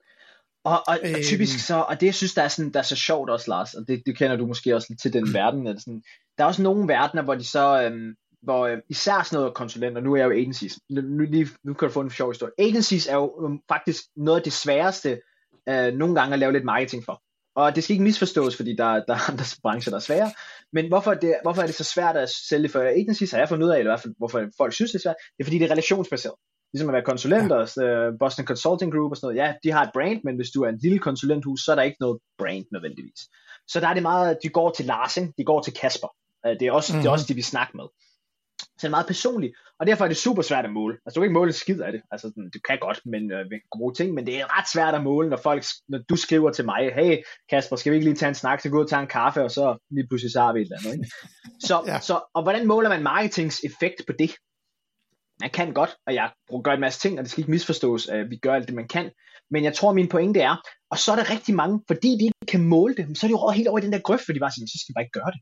Speaker 2: Og, og,
Speaker 1: Øh,
Speaker 2: og typisk så, og det jeg synes, der er, sådan, der er så sjovt også, Lars, og det, det kender du måske også lidt til den verden, eller sådan, der er også nogle verdener, hvor de så, øhm, hvor øh, især sådan noget konsulenter, nu er jeg jo agencies, nu, nu, lige, nu kan du få en sjov historie. Agencies er jo um, faktisk noget af det sværeste, øh, nogle gange at lave lidt marketing for. Og det skal ikke misforstås, fordi der, der er andre brancher, der er svære, men hvorfor, det, hvorfor er det så svært at sælge for agencies, har jeg fundet ud af, eller i hvert fald, hvorfor folk synes, det er svært, det er fordi, det er relationsbaseret. Ligesom at være konsulent, og ja. uh, Boston Consulting Group og sådan noget, ja, de har et brand, men hvis du er en lille konsulenthus, så er der ikke noget brand nødvendigvis. Så der er det meget, de går til Lars, ikke? De går til Kasper. Uh, det, er også, mm-hmm. det er også de, vi snakker med. Så det er meget personligt, og derfor er det super svært at måle. Altså du kan ikke måle en skid af det, altså du kan godt, men øh, gode ting, men det er ret svært at måle, når folk, når du skriver til mig, hey Kasper, skal vi ikke lige tage en snak, så gå ud og tage en kaffe, og så lige pludselig så har vi et eller andet, ikke? Så, ja. så, og hvordan måler man marketings effekt på det? Man kan godt, og jeg gør en masse ting, og det skal ikke misforstås, at vi gør alt det, man kan, men jeg tror, min pointe er, og så er der rigtig mange, fordi de ikke kan måle det, så er de jo helt over i den der grøft, fordi de bare siger, så skal vi bare ikke gøre det.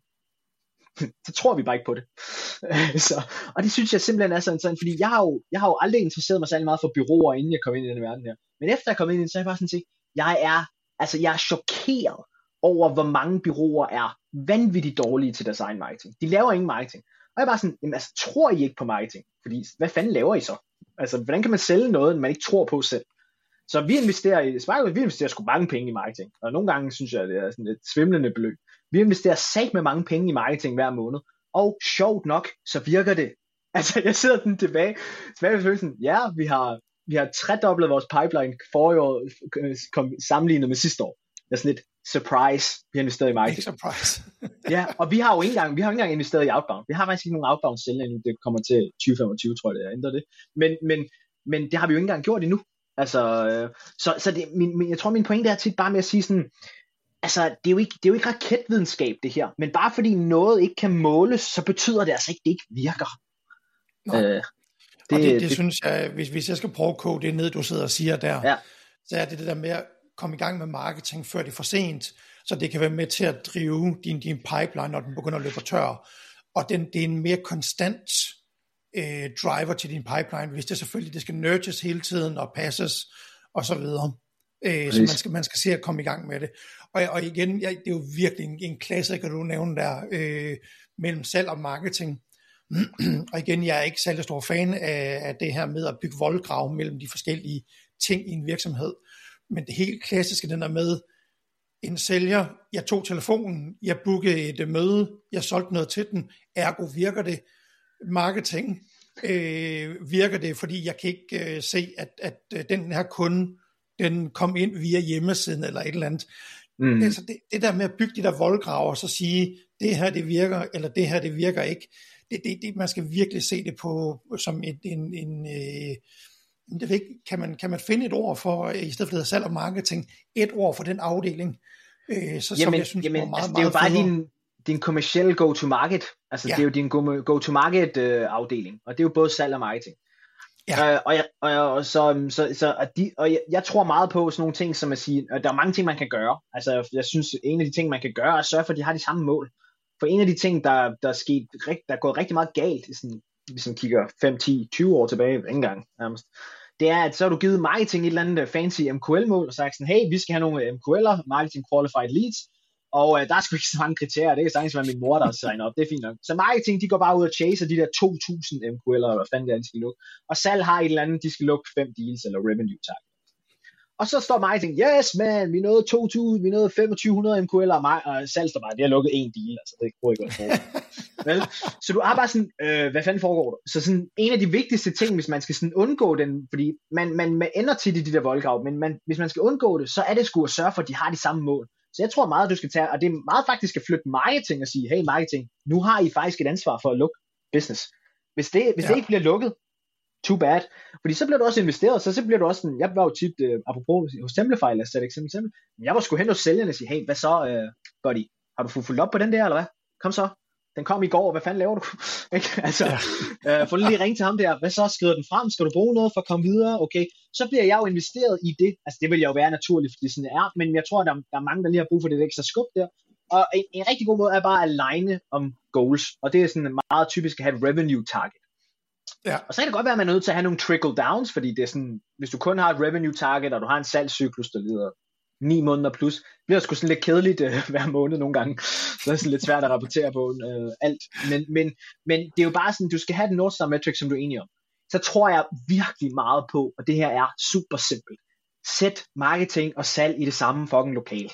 Speaker 2: Så tror vi bare ikke på det. så, og det synes jeg simpelthen er sådan, sådan fordi jeg har, jo, jeg har jo aldrig interesseret mig særlig meget for bureauer, inden jeg kom ind i den verden her. Men efter jeg kom ind i den, så er jeg bare sådan set, jeg er, altså jeg er chokeret over, hvor mange bureauer er vanvittigt dårlige til deres egen marketing. De laver ingen marketing. Og jeg er bare sådan, jamen, altså, tror I ikke på marketing? Fordi, hvad fanden laver I så? Altså, hvordan kan man sælge noget, man ikke tror på selv? Så vi investerer i, Sparkle, vi investerer sgu mange penge i marketing. Og nogle gange synes jeg, det er sådan et svimlende beløb. Vi investerer sat med mange penge i marketing hver måned. Og sjovt nok, så virker det. Altså, jeg sidder den tilbage, tilbage med følelsen, ja, vi har, vi har tredoblet vores pipeline forrige år, sammenlignet med sidste år. Det er sådan lidt surprise, vi har investeret i marketing.
Speaker 1: Ikke surprise.
Speaker 2: ja, og vi har jo ikke engang, vi har ikke engang investeret i outbound. Vi har faktisk ikke nogen outbound sælgere endnu. Det kommer til tyve femogtyve, tror jeg, det ændrer det. Men, men, men det har vi jo ikke engang gjort endnu. Altså, øh, så, så det, min, min, jeg tror, min pointe er tit bare med at sige sådan, altså, det er jo ikke, det er jo ikke raketvidenskab, det her. Men bare fordi noget ikke kan måles, så betyder det altså ikke, det ikke virker.
Speaker 1: Øh, det, og det, det, det synes jeg, hvis, hvis jeg skal prøve at koge det ned, du sidder og siger der, ja. så er det det der med at komme i gang med marketing, før det er for sent, så det kan være med til at drive din, din pipeline, når den begynder at løbe tør. Og den, det er en mere konstant øh, driver til din pipeline, hvis det selvfølgelig det skal nurtures hele tiden og passes og så videre. Øh, så man skal, man skal se at komme i gang med det. Og, og igen, ja, det er jo virkelig en, en klassiker, du nævner der, øh, mellem salg og marketing. Og igen, jeg er ikke særlig stor fan af, af det her med at bygge voldgrav mellem de forskellige ting i en virksomhed. Men det helt klassiske, den der med en sælger, jeg tog telefonen, jeg bookede et møde, jeg solgte noget til den, ergo virker det. Marketing øh, virker det, fordi jeg kan ikke øh, se, at, at øh, den her kunde, den kom ind via hjemmesiden eller et eller andet. Mm. Altså det, det der med at bygge de der voldgraver, og så sige, det her det virker, eller det her det virker ikke, det, det, det man skal virkelig se det på som et, en, en øh, det ved ikke, kan man, kan man finde et ord for, i stedet for det hedder salg og marketing, et ord for den afdeling, øh, så
Speaker 2: jamen,
Speaker 1: som jeg synes
Speaker 2: jamen,
Speaker 1: var meget,
Speaker 2: altså, det er jo bare
Speaker 1: federe.
Speaker 2: din, din kommercielle go-to-market, altså ja. Det er jo din go-to-market øh, afdeling, og det er jo både salg og marketing. Ja. Øh, og jeg, og, jeg, og så, så, så at de, og jeg, jeg tror meget på sådan nogle ting, som at sige, at der er mange ting, man kan gøre. Altså, jeg synes, en af de ting, man kan gøre, er at sørge for, at de har de samme mål. For en af de ting, der, der er sket, der er gået rigtig meget galt, sådan, hvis man kigger fem, ti, tyve år tilbage, ikke engang nærmest, det er, at så har du givet marketing et eller andet fancy M Q L-mål, og sagt sådan, hey, vi skal have nogle M Q L'er, Marketing Qualified Leads, og øh, der er sgu ikke så mange kriterier, det kan sagtens være min mor, der signer op, det er fint nok. Så marketing, de går bare ud og chaser de der to tusind M Q L'er, eller hvad fanden det er, de skal lukke, og salg har et eller andet, de skal lukke fem deals, eller revenue target. Og så står marketing, yes man, vi nåede to tusind, vi nåede femogtyve hundrede M Q L'er, og salg står bare, det har lukket en deal, altså det kunne ikke godt vel? Så du er bare sådan, øh, hvad fanden foregår der? Så sådan, en af de vigtigste ting, hvis man skal sådan undgå den, fordi man, man, man ender tit i de der voldgrav, men man, hvis man skal undgå det, så er det sgu at sørge for, at de har de samme mål. Så jeg tror meget, du skal tage, og det er meget faktisk at flytte marketing og sige, hey marketing, nu har I faktisk et ansvar for at lukke business. Hvis det, hvis ja. det ikke bliver lukket, too bad. Fordi så bliver du også investeret, så, så bliver du også sådan, jeg var jo tit, uh, apropos hos Templify, lad os sætte eksempel, eksempel, jeg var sgu hen hos sælgerne og sige, hey, hvad så, uh, buddy, har du fået fulgt op på den der, eller hvad? Kom så. Den kom i går, hvad fanden laver du? altså, ja. øh, få lige ringe til ham der, hvad så, skriver den frem, skal du bruge noget for at komme videre? Okay, så bliver jeg jo investeret i det, altså det vil jeg jo være naturligt, fordi sådan det er, men jeg tror, der, der er mange, der lige har brug for det ekstra skub der, og en, en rigtig god måde er bare at aligne om goals, og det er sådan meget typisk at have et revenue target.
Speaker 1: Ja.
Speaker 2: Og så kan det godt være, at man er nødt til at have nogle trickle downs, fordi det er sådan, hvis du kun har et revenue target, og du har en salgscyklus, der lider ni måneder plus, bliver det sgu sådan lidt kedeligt øh, hver måned nogle gange. Det er sådan lidt svært at rapportere på øh, alt. Men, men, men det er jo bare sådan, du skal have den North Star metric, som du er enig om. Så tror jeg virkelig meget på, og det her er super simpelt. Sæt marketing og salg i det samme fucking lokale.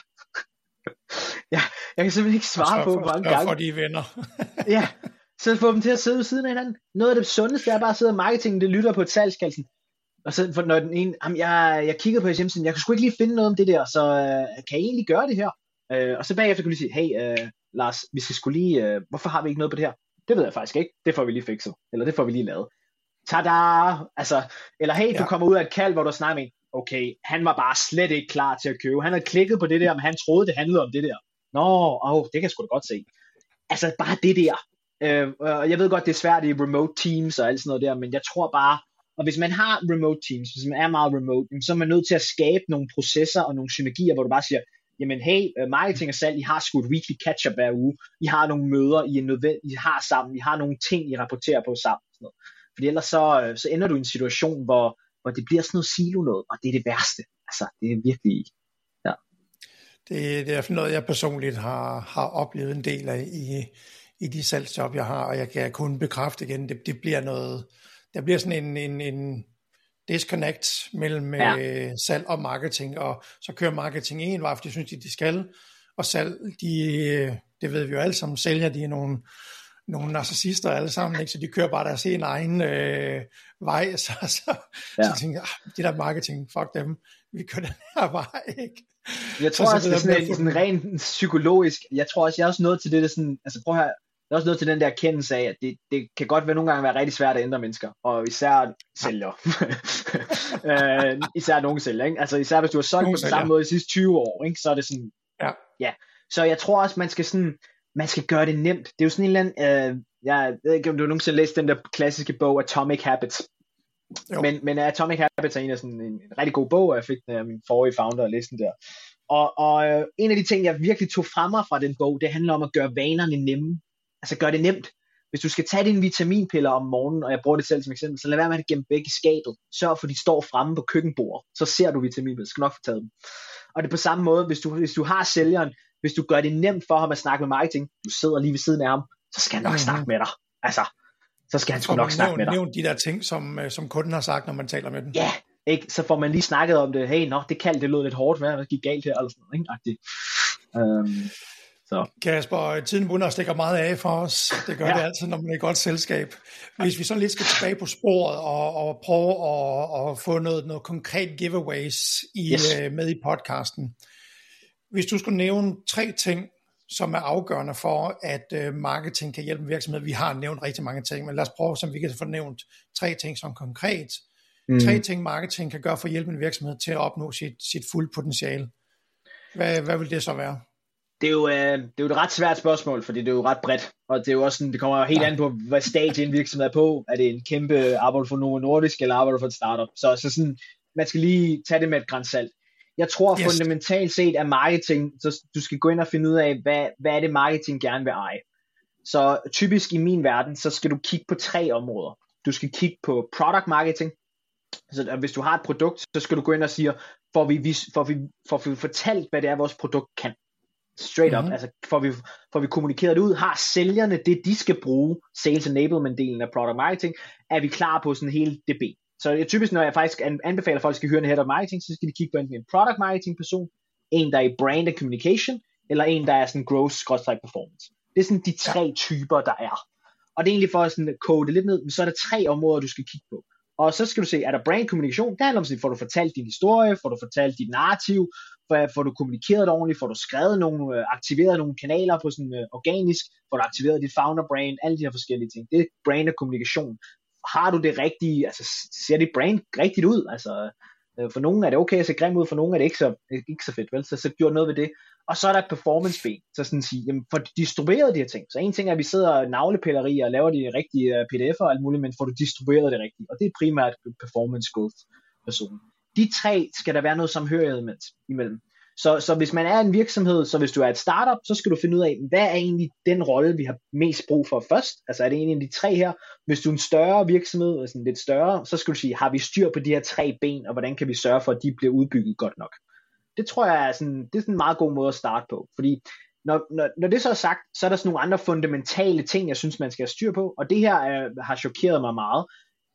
Speaker 2: ja, jeg kan simpelthen ikke svare på, hvor mange gange.
Speaker 1: For de venner.
Speaker 2: ja, så få dem til at sidde ved siden af hinanden. Noget af det sundeste er bare at sidde og marketing, det lytter på et salgskalsen. Og så for når den ene, jamen jeg, jeg kiggede på jeres hjemmeside, jeg kunne sgu ikke lige finde noget om det der, så øh, kan I egentlig gøre det her? Øh, og så bagefter kunne de sige, hey øh, Lars, vi skal skulle lige, øh, hvorfor har vi ikke noget på det her? Det ved jeg faktisk ikke, det får vi lige fikset, eller det får vi lige lavet. Tada! Altså, eller hey, du ja. kommer ud af et kald, hvor du snakker med en, okay, han var bare slet ikke klar til at købe, han havde klikket på det der, men han troede, det handlede om det der. Nå, oh, det kan jeg sgu da godt se. Altså, bare det der. Øh, og jeg ved godt, det er svært i remote teams og alt sådan noget der, men jeg tror bare, og hvis man har remote teams, hvis man er meget remote, så er man nødt til at skabe nogle processer og nogle synergier, hvor du bare siger, jamen hey, marketing og salg, I har sgu et weekly catch-up hver uge, I har nogle møder, I, er nødvendig, I har sammen, I har nogle ting, I rapporterer på sammen. Sådan noget. Fordi ellers så, så ender du i en situation, hvor, hvor det bliver sådan noget silo noget, og det er det værste. Altså, det er virkelig, ja.
Speaker 1: Det, det er noget, jeg personligt har, har oplevet en del af i, i de salgsjob, jeg har, og jeg kan kun bekræfte igen, det, det bliver noget, der bliver sådan en, en, en disconnect mellem ja. øh, salg og marketing, og så kører marketing en vej, for det synes de, de skal, og salg, de, det ved vi jo alle sammen, sælger de nogle, nogle narcissister alle sammen, ikke? Så de kører bare deres en egen øh, vej, så, så, ja. så tænker jeg, ah, det der marketing, fuck dem, vi kører den her vej, ikke?
Speaker 2: Jeg tror så, også, det er sådan, en, sådan rent psykologisk, jeg tror også, jeg er også nået til det, der sådan, altså prøv her, der er også noget til den der erkendelse af, at det, det kan godt være nogle gange være rigtig svært at ændre mennesker, og især sælgere. øh, især nogle sælgere, ikke? Altså især hvis du har solgt på den samme måde de sidste tyve år, ikke? Så er det sådan,
Speaker 1: ja.
Speaker 2: ja. Så jeg tror også, man skal sådan, man skal gøre det nemt. Det er jo sådan en eller anden, øh, jeg ved ikke, om du nogensinde har læst den der klassiske bog, Atomic Habits. Men, men Atomic Habits er en af sådan en, en rigtig god bog, og jeg fik den af min forrige founder at læse den der. Og, og øh, en af de ting, jeg virkelig tog fra mig fra den bog, det handler om at gøre vanerne nemme. Altså gør det nemt. Hvis du skal tage dine vitaminpiller om morgenen, og jeg bruger det selv som eksempel, så lad være med at gemme begge i skabet. Sørg for, at de står fremme på køkkenbordet. Så ser du vitaminpiller. Så skal nok få taget dem. Og det er på samme måde, hvis du, hvis du har sælgeren, hvis du gør det nemt for ham at snakke med marketing, du sidder lige ved siden af ham, så skal han nok mm-hmm. snakke med dig. Altså, så skal han sgu nok snakke
Speaker 1: nævn,
Speaker 2: med dig.
Speaker 1: Nævn de der ting, som, som kunden har sagt, når man taler med dem.
Speaker 2: Ja, ikke? Så får man lige snakket om det. Hey, nå, det kald, det lød lidt hårdt. Hvad gik galt her? Eller sådan noget, ikke? Um, Så.
Speaker 1: Kasper, tiden begynder at stikke meget af for os. Det gør ja. det altid, når man er i godt selskab. Hvis vi så lidt skal tilbage på sporet og, og prøve at, at få noget, noget konkret giveaways i, yes. uh, med i podcasten. Hvis du skulle nævne tre ting, som er afgørende for, at uh, marketing kan hjælpe en virksomhed. Vi har nævnt rigtig mange ting, men lad os prøve, som vi kan få nævnt tre ting som konkret. Mm. Tre ting, marketing kan gøre for at hjælpe en virksomhed til at opnå sit, sit fulde potentiale. Hvad, hvad vil det så være?
Speaker 2: Det er, jo, øh, det er jo et ret svært spørgsmål, fordi det er jo ret bredt, og det er jo også sådan, det kommer jo helt ja. an på, hvad stadie en virksomhed er på. Er det en kæmpe arbejde for Novo Nordisk, eller arbejde for et startup? Så, så sådan, man skal lige tage det med et gran salt. Jeg tror yes. fundamentalt set, at marketing, så du skal gå ind og finde ud af, hvad, hvad er det marketing gerne vil eje. Så typisk i min verden, så skal du kigge på tre områder. Du skal kigge på product marketing. Så hvis du har et produkt, så skal du gå ind og sige, får vi, får vi, får vi fortalt, hvad det er, vores produkt kan. Straight up, mm-hmm. altså får vi, får vi kommunikeret det ud, har sælgerne det, de skal bruge, sales enablement-delen af product marketing, er vi klar på sådan hele D B. Så det er typisk, når jeg faktisk anbefaler, at folk skal høre en head of marketing, så skal de kigge på enten en product marketing person, en der er i brand and communication, eller en der er sådan growth/performance. Det er sådan de tre typer, der er. Og det er egentlig for at sådan kode det lidt ned, så er der tre områder, du skal kigge på. Og så skal du se, er der brand kommunikation? Det handler om, får du fortalt din historie, får du fortalt dit narrativ, får du kommunikeret det ordentligt, får du skrevet nogle, aktiveret nogle kanaler på sådan uh, organisk, får du aktiveret dit founder brand, alle de her forskellige ting. Det er brand og kommunikation. Har du det rigtige, altså ser dit brand rigtigt ud? Altså for nogen er det okay at se grimt ud, for nogen er det ikke så, ikke så fedt, vel? Så, så gjort noget ved det. Og så er der performance-ben, så sådan at sige, jamen for distribueret de her ting. Så en ting er, at vi sidder og navlepilleri og laver de rigtige P D F'er og alt muligt, men får du distribueret det rigtigt. Og det er primært performance growth personen. De tre skal der være noget samhørighed imellem. Så, så hvis man er en virksomhed, så hvis du er et startup, så skal du finde ud af, hvad er egentlig den rolle, vi har mest brug for først? Altså er det en af de tre her? Hvis du er en større virksomhed, altså lidt større, så skal du sige, har vi styr på de her tre ben, og hvordan kan vi sørge for, at de bliver udbygget godt nok? Det tror jeg er sådan, det er sådan en meget god måde at starte på, fordi når, når, når det så er sagt, så er der sådan nogle andre fundamentale ting, jeg synes, man skal have styr på, og det her er, har chokeret mig meget.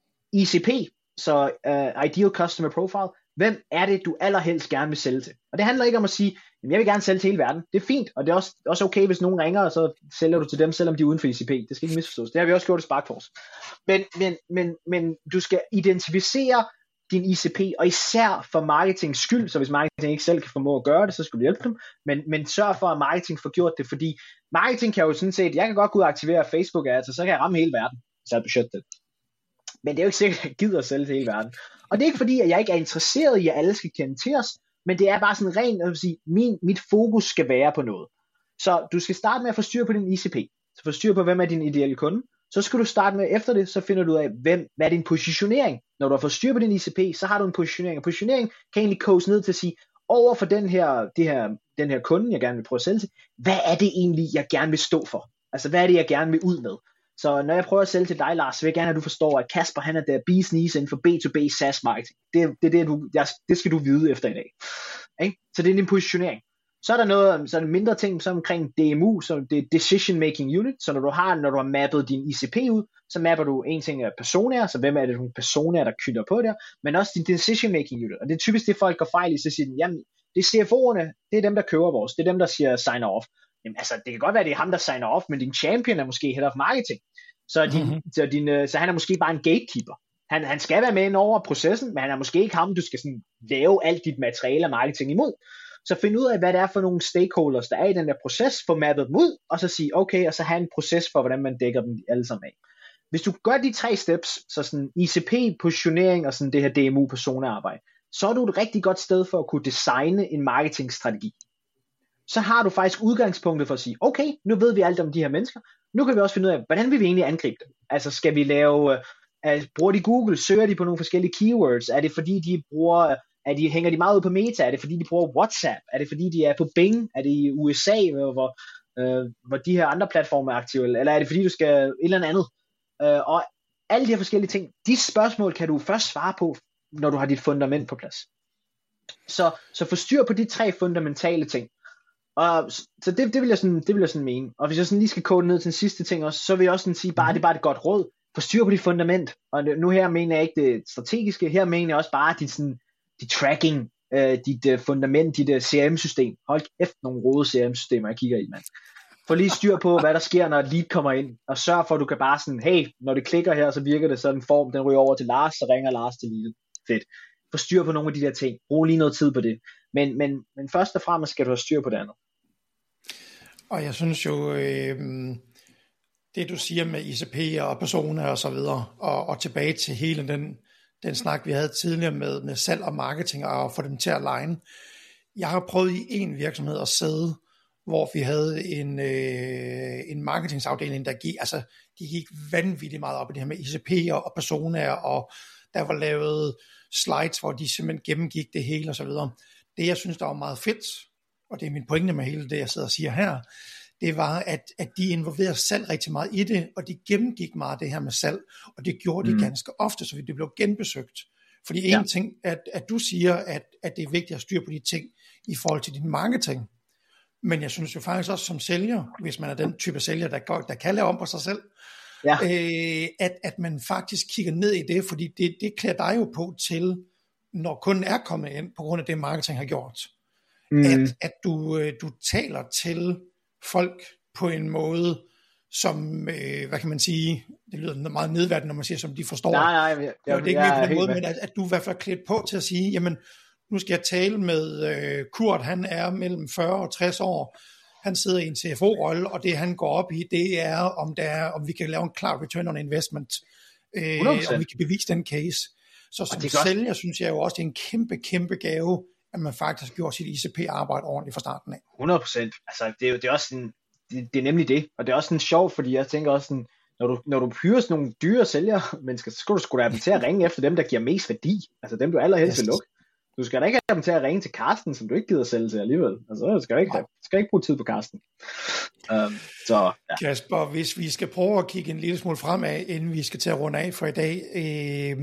Speaker 2: I C P, så uh, Ideal Customer Profile, hvem er det, du allerhelst gerne vil sælge til? Og det handler ikke om at sige, jamen jeg vil gerne sælge til hele verden. Det er fint, og det er også, også okay, hvis nogen ringer, og så sælger du til dem, selvom de er uden for I C P. Det skal ikke misforstås. Det har vi også gjort i Sparkforce. Men, men, men, men du skal identificere din I C P, og især for marketings skyld, så hvis marketing ikke selv kan formå at gøre det, så skal du hjælpe dem, men, men sørg for, at marketing får gjort det, fordi marketing kan jo sådan set, jeg kan godt gå ud og aktivere Facebook ads, så kan jeg ramme hele verden, så jeg budget det. Men det er jo ikke sikkert, at jeg gider at sælge til hele verden. Og det er ikke fordi, at jeg ikke er interesseret i, at alle skal kende til os, men det er bare sådan rent, at sige, min, mit fokus skal være på noget. Så du skal starte med at få styr på din I C P, så få styr på, hvem er din ideelle kunde. Så skal du starte med, efter det, så finder du ud af, hvem, hvad er din positionering. Når du har fået styr på din I C P, så har du en positionering. Og positionering kan egentlig koges ned til at sige, over for den her, det her, den her kunde, jeg gerne vil prøve at sælge til, hvad er det egentlig, jeg gerne vil stå for? Altså, hvad er det, jeg gerne vil ud med? Så når jeg prøver at sælge til dig, Lars, så vil jeg gerne, at du forstår, at Kasper, han er der bees knees inden for B to B SaaS marketing. Det, det, det, du, jeg, det skal du vide efter i dag. Okay? Så det er din positionering. Så er der noget, så er der mindre ting som omkring D M U, så det er Decision Making Unit. Så når du har, når du har mappet din I C P ud, så mapper du en ting af personer, så hvem er det nogle personer, der knytter på der, men også din Decision Making Unit. Og det er typisk det, folk går fejl i, så siger de, jamen, det er C F O'erne, det er dem, der køber vores, det er dem, der siger sign off. Jamen altså, det kan godt være, det er ham, der signer off, men din champion er måske head of marketing. Så, din, mm-hmm. så, din, så han er måske bare en gatekeeper. Han, han skal være med ind over processen, men han er måske ikke ham, du skal sådan lave alt dit materiale og marketing imod. Så find ud af, hvad det er for nogle stakeholders, der er i den der proces, få mappet dem ud, og så sige, okay, og så have en proces for, hvordan man dækker dem alle sammen af. Hvis du gør de tre steps, så sådan I C P, positionering og sådan det her D M U-personearbejde, så er du et rigtig godt sted for at kunne designe en marketingstrategi. Så har du faktisk udgangspunktet for at sige, okay, nu ved vi alt om de her mennesker, nu kan vi også finde ud af, hvordan vil vi egentlig angribe dem? Altså skal vi lave, uh, bruger de Google, søger de på nogle forskellige keywords, er det fordi de bruger, er de, hænger de meget ud på Meta, er det fordi de bruger WhatsApp, er det fordi de er på Bing, er det i U S A, hvor, uh, hvor de her andre platforme er aktive, eller er det fordi du skal et eller andet? Uh, og alle de her forskellige ting, de spørgsmål kan du først svare på, når du har dit fundament på plads. Så, så få styr på de tre fundamentale ting. Og, så det, det, vil jeg sådan, det vil jeg sådan mene. Og hvis jeg sådan lige skal kode ned til den sidste ting også, så vil jeg også sådan sige, bare det er bare et godt råd. Få styr på dit fundament. Og nu her mener jeg ikke det strategiske, her mener jeg også bare dit, sådan, dit tracking, øh, dit uh, fundament, dit uh, C R M-system. Hold efter nogle rode C R M-systemer, jeg kigger i, mand. Få lige styr på, hvad der sker, når et lead kommer ind. Og sørg for, at du kan bare sådan, hey, når det klikker her, så virker det sådan en form, den ryger over til Lars, så ringer Lars til leadet. Fedt. Få styr på nogle af de der ting. Brug lige noget tid på det. Men, men, men først og fremmest skal du have styr på det andet.
Speaker 1: Og jeg synes jo, øh, det du siger med I C P og personer og så videre, og, og tilbage til hele den, den snak, vi havde tidligere med, med salg og marketing, og få dem til at line. Jeg har prøvet i en virksomhed at sidde, hvor vi havde en, øh, en marketingsafdeling, der gik, altså, de gik vanvittigt meget op i det her med I C P'er og personer, og der var lavet slides, hvor de simpelthen gennemgik det hele og så videre. Det jeg synes, der var meget fedt, og det er min pointe med hele det, jeg sidder og siger her, det var, at, at de involverede salg rigtig meget i det, og de gennemgik meget det her med salg, og det gjorde de mm. ganske ofte, så det blev genbesøgt. Fordi en ja. ting, at, at du siger, at, at det er vigtigt at styre på de ting i forhold til din marketing, men jeg synes jo faktisk også som sælger, hvis man er den type sælger, der, går, der kan lave om på sig selv, ja. øh, at, at man faktisk kigger ned i det, fordi det, det klæder dig jo på til, når kunden er kommet ind, på grund af det marketing har gjort. Mm. At, at du, du taler til folk på en måde, som, øh, hvad kan man sige, det lyder meget nedværdigt, når man siger, som de forstår.
Speaker 2: Nej, nej, jeg, jeg,
Speaker 1: det er ikke på den måde, men at, at du i hvert fald er klædt på til at sige, jamen, nu skal jeg tale med øh, Kurt, han er mellem fyrre og tres år, han sidder i en C F O-rolle, og det han går op i, det er, om, der er, om vi kan lave en klar return on investment, øh, om vi kan bevise den case. Så som sælger, synes jeg jo også, det er en kæmpe, kæmpe gave, at man faktisk gjorde sit I C P-arbejde ordentligt fra starten af.
Speaker 2: hundrede procent. Altså, det er, det er også sådan, det, det er nemlig det, og det er også sådan sjovt, fordi jeg tænker også sådan, når du, når du hyrer sådan nogle dyre sælgere mennesker, så skal du sgu da til at ringe efter dem, der giver mest værdi, altså dem du allerhelst vil lukke. Du skal da ikke have dem til at ringe til Carsten, som du ikke gider sælge til alligevel. Altså, du skal ikke, have, du skal ikke bruge tid på Carsten. Um, så, ja.
Speaker 1: Kasper, hvis vi skal prøve at kigge en lille smule fremad, inden vi skal til at runde af for i dag. Øh,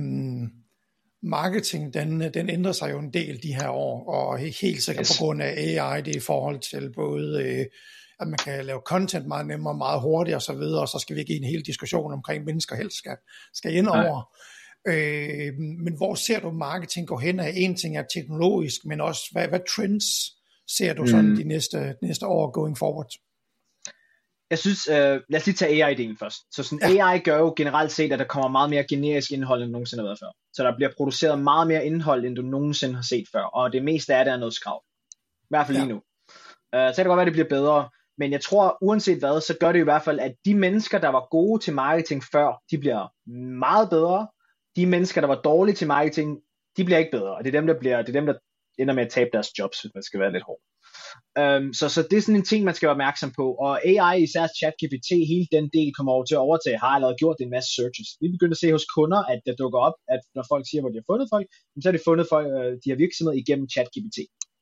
Speaker 1: marketing, den, den ændrer sig jo en del de her år, og helt sikkert yes. på grund af A I, det er i forhold til både, øh, at man kan lave content meget nemmere, meget hurtigere osv., og så skal vi ikke i en hel diskussion omkring mennesker helst skal, skal ind over. Øh, men hvor ser du marketing gå hen af? En ting er teknologisk, men også hvad, hvad trends ser du sådan mm. de næste, de næste år going forward?
Speaker 2: Jeg synes, øh, lad os lige tage A I-delen først. Så sådan, ja. A I gør jo generelt set, at der kommer meget mere generisk indhold, end nogensinde har været før. Så der bliver produceret meget mere indhold, end du nogensinde har set før. Og det meste af det er noget skrav. I hvert fald ja. lige nu. Uh, så kan det godt være, at det bliver bedre. Men jeg tror, uanset hvad, så gør det i hvert fald, at de mennesker, der var gode til marketing før, de bliver meget bedre. De mennesker, der var dårlige til marketing, de bliver ikke bedre. Og det er dem, der, bliver, det er dem, der ender med at tabe deres jobs, hvis man skal være lidt hård. Um, så, så det er sådan en ting, man skal være opmærksom på. Og A I, især ChatGPT, hele den del kommer over til at overtage, har allerede gjort en masse searches. Vi begynder at se hos kunder, at der dukker op, at når folk siger, hvor de har fundet folk, så har de fundet folk, de har virksomheder igennem ChatGPT.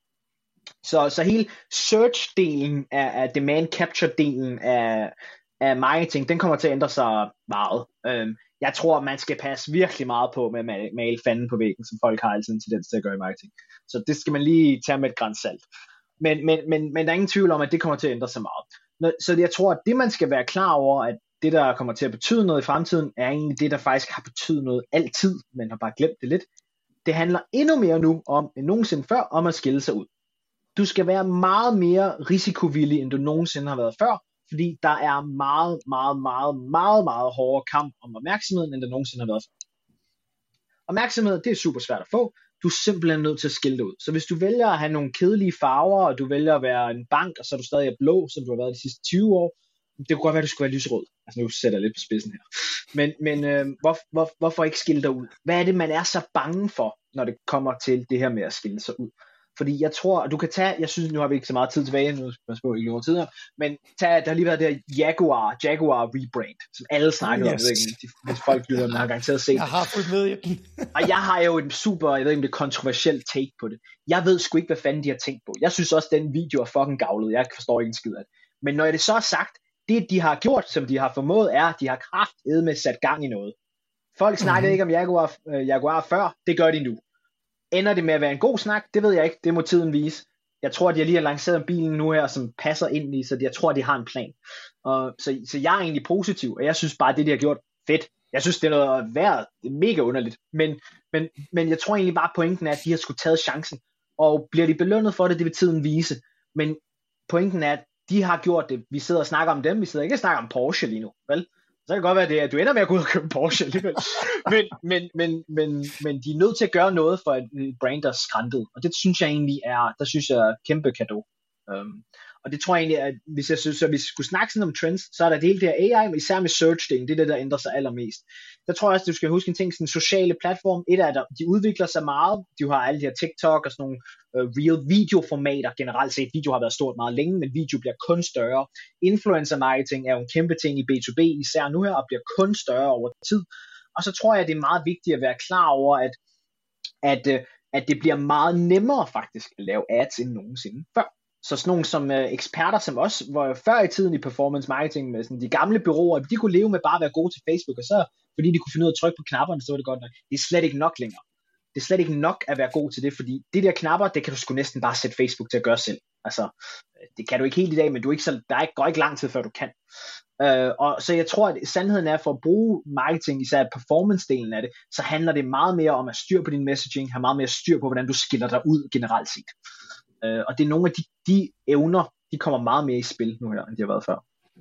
Speaker 2: Så, så hele search-delen af, af demand capture-delen af, af marketing, den kommer til at ændre sig meget. Um, jeg tror, man skal passe virkelig meget på med at male fanden på væggen, som folk har altid en tendens til at gøre i marketing. Så det skal man lige tage med et gran salt. Men, men, men, men der er ingen tvivl om, at det kommer til at ændre sig meget. Så jeg tror, at det man skal være klar over, at det der kommer til at betyde noget i fremtiden, er egentlig det, der faktisk har betydet noget altid, men har bare glemt det lidt. Det handler endnu mere nu om, end nogensinde før, om at skille sig ud. Du skal være meget mere risikovillig, end du nogensinde har været før, fordi der er meget, meget, meget, meget, meget hårdere kamp om opmærksomheden, end der nogensinde har været før. Opmærksomhed, det er super svært at få. Du er simpelthen nødt til at skille det ud. Så hvis du vælger at have nogle kedelige farver, og du vælger at være en bank, og så er du stadig blå, som du har været de sidste tyve år, det kunne godt være, at du skulle være lyserød. Altså nu sætter jeg lidt på spidsen her. Men, men øh, hvor, hvor, hvorfor ikke skille dig ud? Hvad er det, man er så bange for, når det kommer til det her med at skille sig ud? Fordi jeg tror, at du kan tage, jeg synes, nu har vi ikke så meget tid tilbage, nu skal jeg ikke over tid her, men tag, der har lige været det her Jaguar, Jaguar rebrand, som alle snakkede yes. om, jeg ved ikke, hvis folk lytter, man har garanteret set.
Speaker 1: Jeg har fulgt med i den.
Speaker 2: Og jeg har jo en super, jeg ved ikke, om det er kontroversielt take på det. Jeg ved sgu ikke, hvad fanden de har tænkt på. Jeg synes også, at den video er fucking gavlet. Jeg forstår ikke en skid af det. Men når det så er sagt, det de har gjort, som de har formået, er, at de har kraftedme sat gang i noget. Folk snakkede mm-hmm. ikke om Jaguar, uh, Jaguar før, det gør de nu. Ender det med at være en god snak? Det ved jeg ikke. Det må tiden vise. Jeg tror, at de lige har lanceret bilen nu her, som passer ind i, så jeg tror, at de har en plan. Og, så, så jeg er egentlig positiv, og jeg synes bare, at det, de har gjort, fedt. Jeg synes, det er noget værd. Det er mega underligt. Men, men, men jeg tror egentlig bare, pointen er, at de har sgu taget chancen. Og bliver de belønnet for det, det vil tiden vise. Men pointen er, at de har gjort det. Vi sidder og snakker om dem. Vi sidder ikke og snakker om Porsche lige nu, vel? Så kan det godt være, det, at du ender med at gå ud og købe Porsche alligevel. men, men, men, men, men de er nødt til at gøre noget for et brand, der er skræntet. Og det synes jeg egentlig er, der synes jeg er kæmpe cadeau. Um, og det tror jeg egentlig, at hvis jeg synes, at vi skulle snakke sådan om trends, så er der det hele det her A I, især med search-delen, det er det, der ændrer sig allermest. Der tror jeg også, at du skal huske en ting, sådan sociale platform, et af dem, de udvikler sig meget, de har alle de her TikTok og sådan nogle uh, real videoformater, generelt set, video har været stort meget længe, men video bliver kun større. Influencer marketing er jo en kæmpe ting i B to B, især nu her, og bliver kun større over tid. Og så tror jeg, at det er meget vigtigt at være klar over, at, at, at det bliver meget nemmere faktisk at lave ads end nogensinde før. Så sådan nogle som uh, eksperter som os, hvor før i tiden i performance marketing med sådan de gamle bureauer, de kunne leve med bare at være gode til Facebook, og så fordi de kunne finde ud af at trykke på knapperne, så var det godt nok. Det er slet ikke nok længere. Det er slet ikke nok at være god til det, fordi de der knapper, det kan du sgu næsten bare sætte Facebook til at gøre selv. Altså, det kan du ikke helt i dag, men du er ikke så, der går ikke lang tid før du kan. Uh, og så jeg tror, at sandheden er, for at bruge marketing, især performance-delen af det, så handler det meget mere om at styre på din messaging, have meget mere styr på, hvordan du skiller dig ud generelt set. Uh, og det er nogle af de, de evner, de kommer meget mere i spil nu her, end de har været før.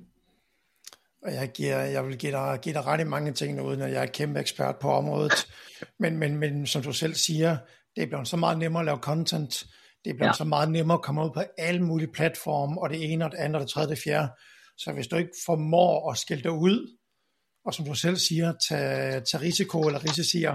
Speaker 1: Og jeg, giver, jeg vil give dig, give dig ret i mange ting, uden at jeg er kæmpe ekspert på området. Men, men, men som du selv siger, det er blevet så meget nemmere at lave content. Det er blevet ja. så meget nemmere at komme ud på alle mulige platforme, og det ene og det andet og det tredje og det fjerde. Så hvis du ikke formår at skille dig ud, og som du selv siger, tage, tage risiko eller risicier,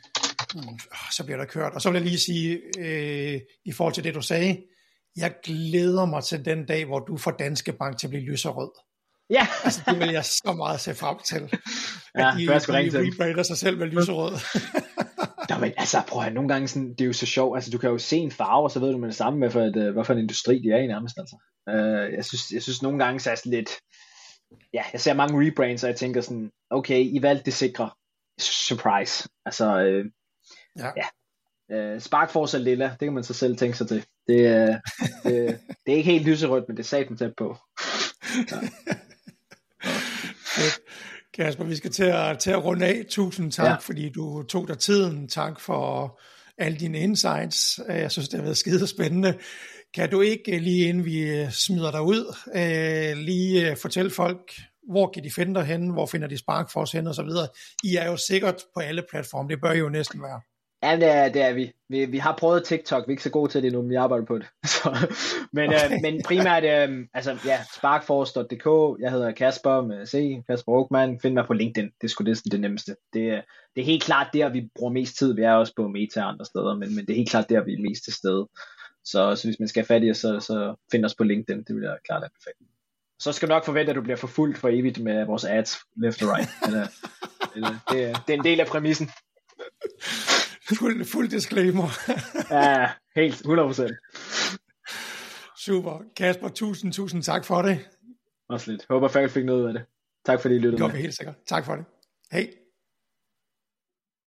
Speaker 1: så bliver der kørt. Og så vil jeg lige sige, øh, i forhold til det du sagde, jeg glæder mig til den dag, hvor du får Danske Bank til at blive lyserød.
Speaker 2: Ja.
Speaker 1: Altså det vil jeg så meget se frem til.
Speaker 2: Ja,
Speaker 1: at de, de rebrander sig selv med lyserød.
Speaker 2: Nå, men Altså prøv at nogle gange sådan, det er jo så sjovt, altså du kan jo se en farve, og så ved du med det samme, hvad for, et, øh, hvad for en industri de er i nærmest, altså. Uh, jeg, synes, jeg synes nogle gange, så er sådan lidt, ja, jeg ser mange rebrands, og jeg tænker sådan, okay, I valgte det sikre, surprise, altså, øh,
Speaker 1: ja,
Speaker 2: ja. Uh, Sparkforce er lilla, det kan man så selv tænke sig til, det, uh, det, det er ikke helt lyserødt, men det er satan tæt på. Ja.
Speaker 1: Kasper, vi skal til at, til at runde af. Tusind tak, ja. fordi du tog dig tiden. Tak for alle dine insights. Jeg synes, det har været skide spændende. Kan du ikke, lige inden vi smider dig ud, lige fortælle folk, hvor kan de finde dig henne, hvor finder de Sparkforce henne og så videre. I er jo sikkert på alle platforme, det bør I jo næsten være.
Speaker 2: Ja, det er, det er vi. vi. Vi har prøvet TikTok, vi er ikke så gode til det nu, men vi arbejder på det. Så, men, okay. øh, men primært, øh, altså ja, sparkforce punktum d k, jeg hedder Kasper med C, Kasper Oakman, find mig på LinkedIn, det er sgu det, det nemmeste. Det, det er helt klart der, vi bruger mest tid, vi er også på Meta og andre steder, men, men det er helt klart der, vi er mest til stede. Så, så hvis man skal have fat i os, så, så find os på LinkedIn, det vil jeg klart anbefale. Så skal du nok forvente, at du bliver forfulgt for evigt med vores ads left og right. Eller, eller, det, det er en del af præmissen.
Speaker 1: Fuld, fuld disclaimer.
Speaker 2: Ja, helt hundrede procent.
Speaker 1: Super. Kasper, tusind, tusind tak for det.
Speaker 2: Også lidt. Håber, folk fik noget ud af det. Tak fordi I lyttede med.
Speaker 1: Det går vi helt sikkert. Tak for det. Hej.